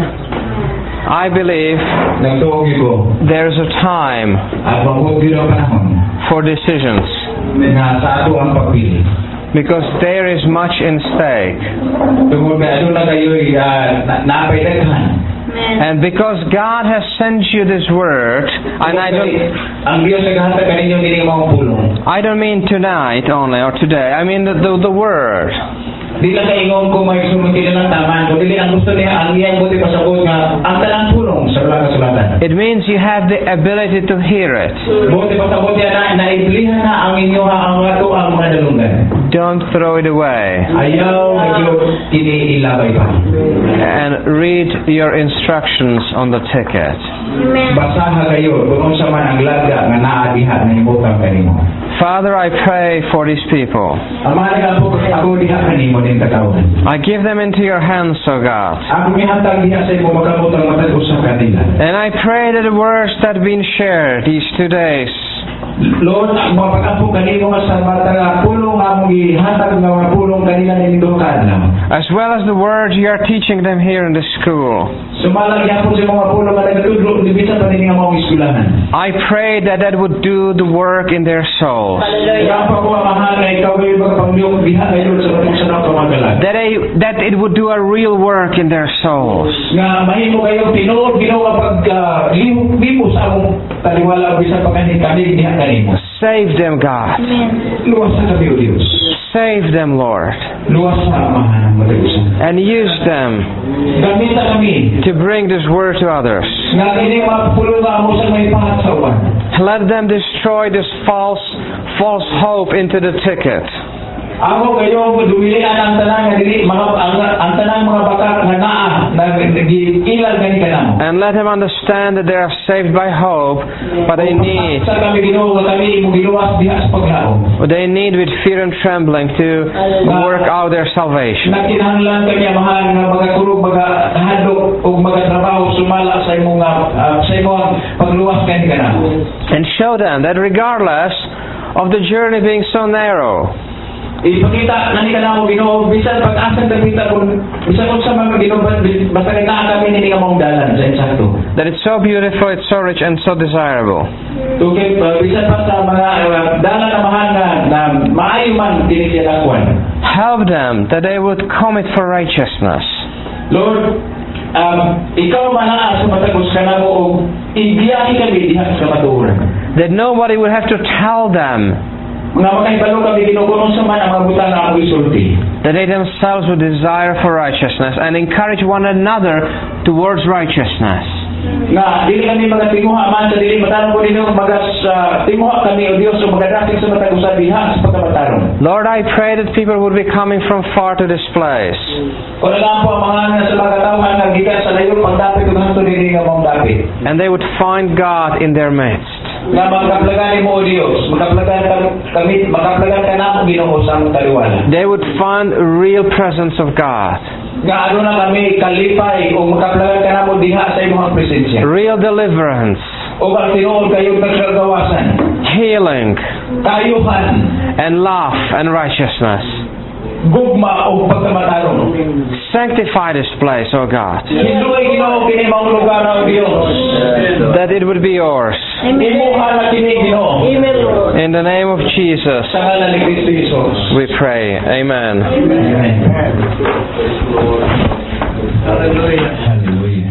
I believe Nagtuog ko there's a time at magod gyud ang panahon for decisions nga sa ato ang pagpili. because there is much in stake. Tungod kay aduna kayo'y napay daghan. And because God has sent you this word, and ang Diyos naghatag kaninyo dili nga mga pulong. I don't mean tonight only or today. I mean the word. Di lang kaingon ko may sumunod lang taman, kundi ang gusto niya ang iyang buti pasabot nga ang tanang pulong sa ulang kasulatan. It means you have the ability to hear it. Buti pasabot niya na iblihan na ang inyo ang ato ang mga dalungan. Don't throw it away. Ayaw nagyo kini ilabay pa. And read your instructions on the ticket. Basaha kayo kung unsa man ang lagda nga naa diha na ibutang kanimo. Father, I pray for these people. Amana ka po ako diha kanimo din katawhan. I give them into your hands, O God. Ako mihatag diha sa imo makabutang matag usa ka nila. And I pray that the words that have been shared these 2 days Lord, mapag-apo kanimo nga sa matang pulong among gihatag nga mga pulong kanila ni duha ka adlaw. as well as the words you are teaching them here in the school. Sumalang yapon sa mga pulong nga nagatudlo di bisan pa nini nga mga eskwelahan. I pray that that would do the work in their souls. Kaya pa ko mahal nga ikaw ay magpamilyo diha kayo sa matong sa kamagalan. That it would do a real work in their souls. Nga mahimo kayo tinuod ginawa pag limo sa among taliwala bisan pa kami diha kanimo. Save them, God. Luwas sa kami o Diyos. Save them, Lord. Luwas sa amahan ng matagusan. And use them Gamita kami to bring this word to others. nga ini mga pulong nga mo sa may pahat sa uban. Let them destroy this false hope into the ticket. Ako kayo dumilian ang tanang nga dili mga ang tanang mga bakak nga naa na giilal gani kanamo. And let them understand that they are saved by hope, but they need sa kami Ginoo nga kami imong giluwas diha sa paglaom. with fear and trembling to work out their salvation. Nagkinahanglan kami mahal nga mga kurog mga hadlok ug mga trabaho sumala sa imong pagluwas kani kanamo. And show them that regardless of the journey being so narrow, Ipakita nani kanamo Ginoo bisan pag-asa kita kun bisan unsa man Ginoo basta kita kami nini nga mong dalan sa insakto. that it's so beautiful, it's so rich, and so desirable. Tugid bisan pa sa mga dalan na mahal na maayo man dili siya lakwan. Help them that they would commit for righteousness. Lord, ikaw manaa sa matagos kanamo og igiyahi kami diha sa matuoran. That nobody would have to tell them, Nga makahibalo kami Ginoo kung unsa man ang mabutan nga among isulti. that they themselves would desire for righteousness and encourage one another towards righteousness. Nga dili kami mga tinguha man pagkamaan sa dili matarong ko ninyo magas timuha kami o Dios o magadating sa matag usa diha sa pagkamatarong. Lord, I pray that people would be coming from far to this place. Kung lang po ang mga sa mga tawhan nga gikan sa layo pagdapit ug hanto dili nga mong dapit. And they would find God in their midst. Nga magkaplagan mo o Dios, magkaplagan kami, magkaplagan ka na Ginoo sa among taliwala. They would find a real presence of God. Nga ano na kami kalipay o magkaplagan ka na mo diha sa imong presensya. Real deliverance. O ang tinuod kayo nagkagawasan. Healing. Kayuhan. And love and righteousness. Gugma o pagkamatarong. Sanctify this place, O God. Hinduay Ginoo kini mong lugar o Dios. That it would be yours. Imuha na kini Ginoo. In the name of Jesus, Sa ngalan ni Kristo Jesus. we pray. Amen. Amen. Hallelujah. Hallelujah.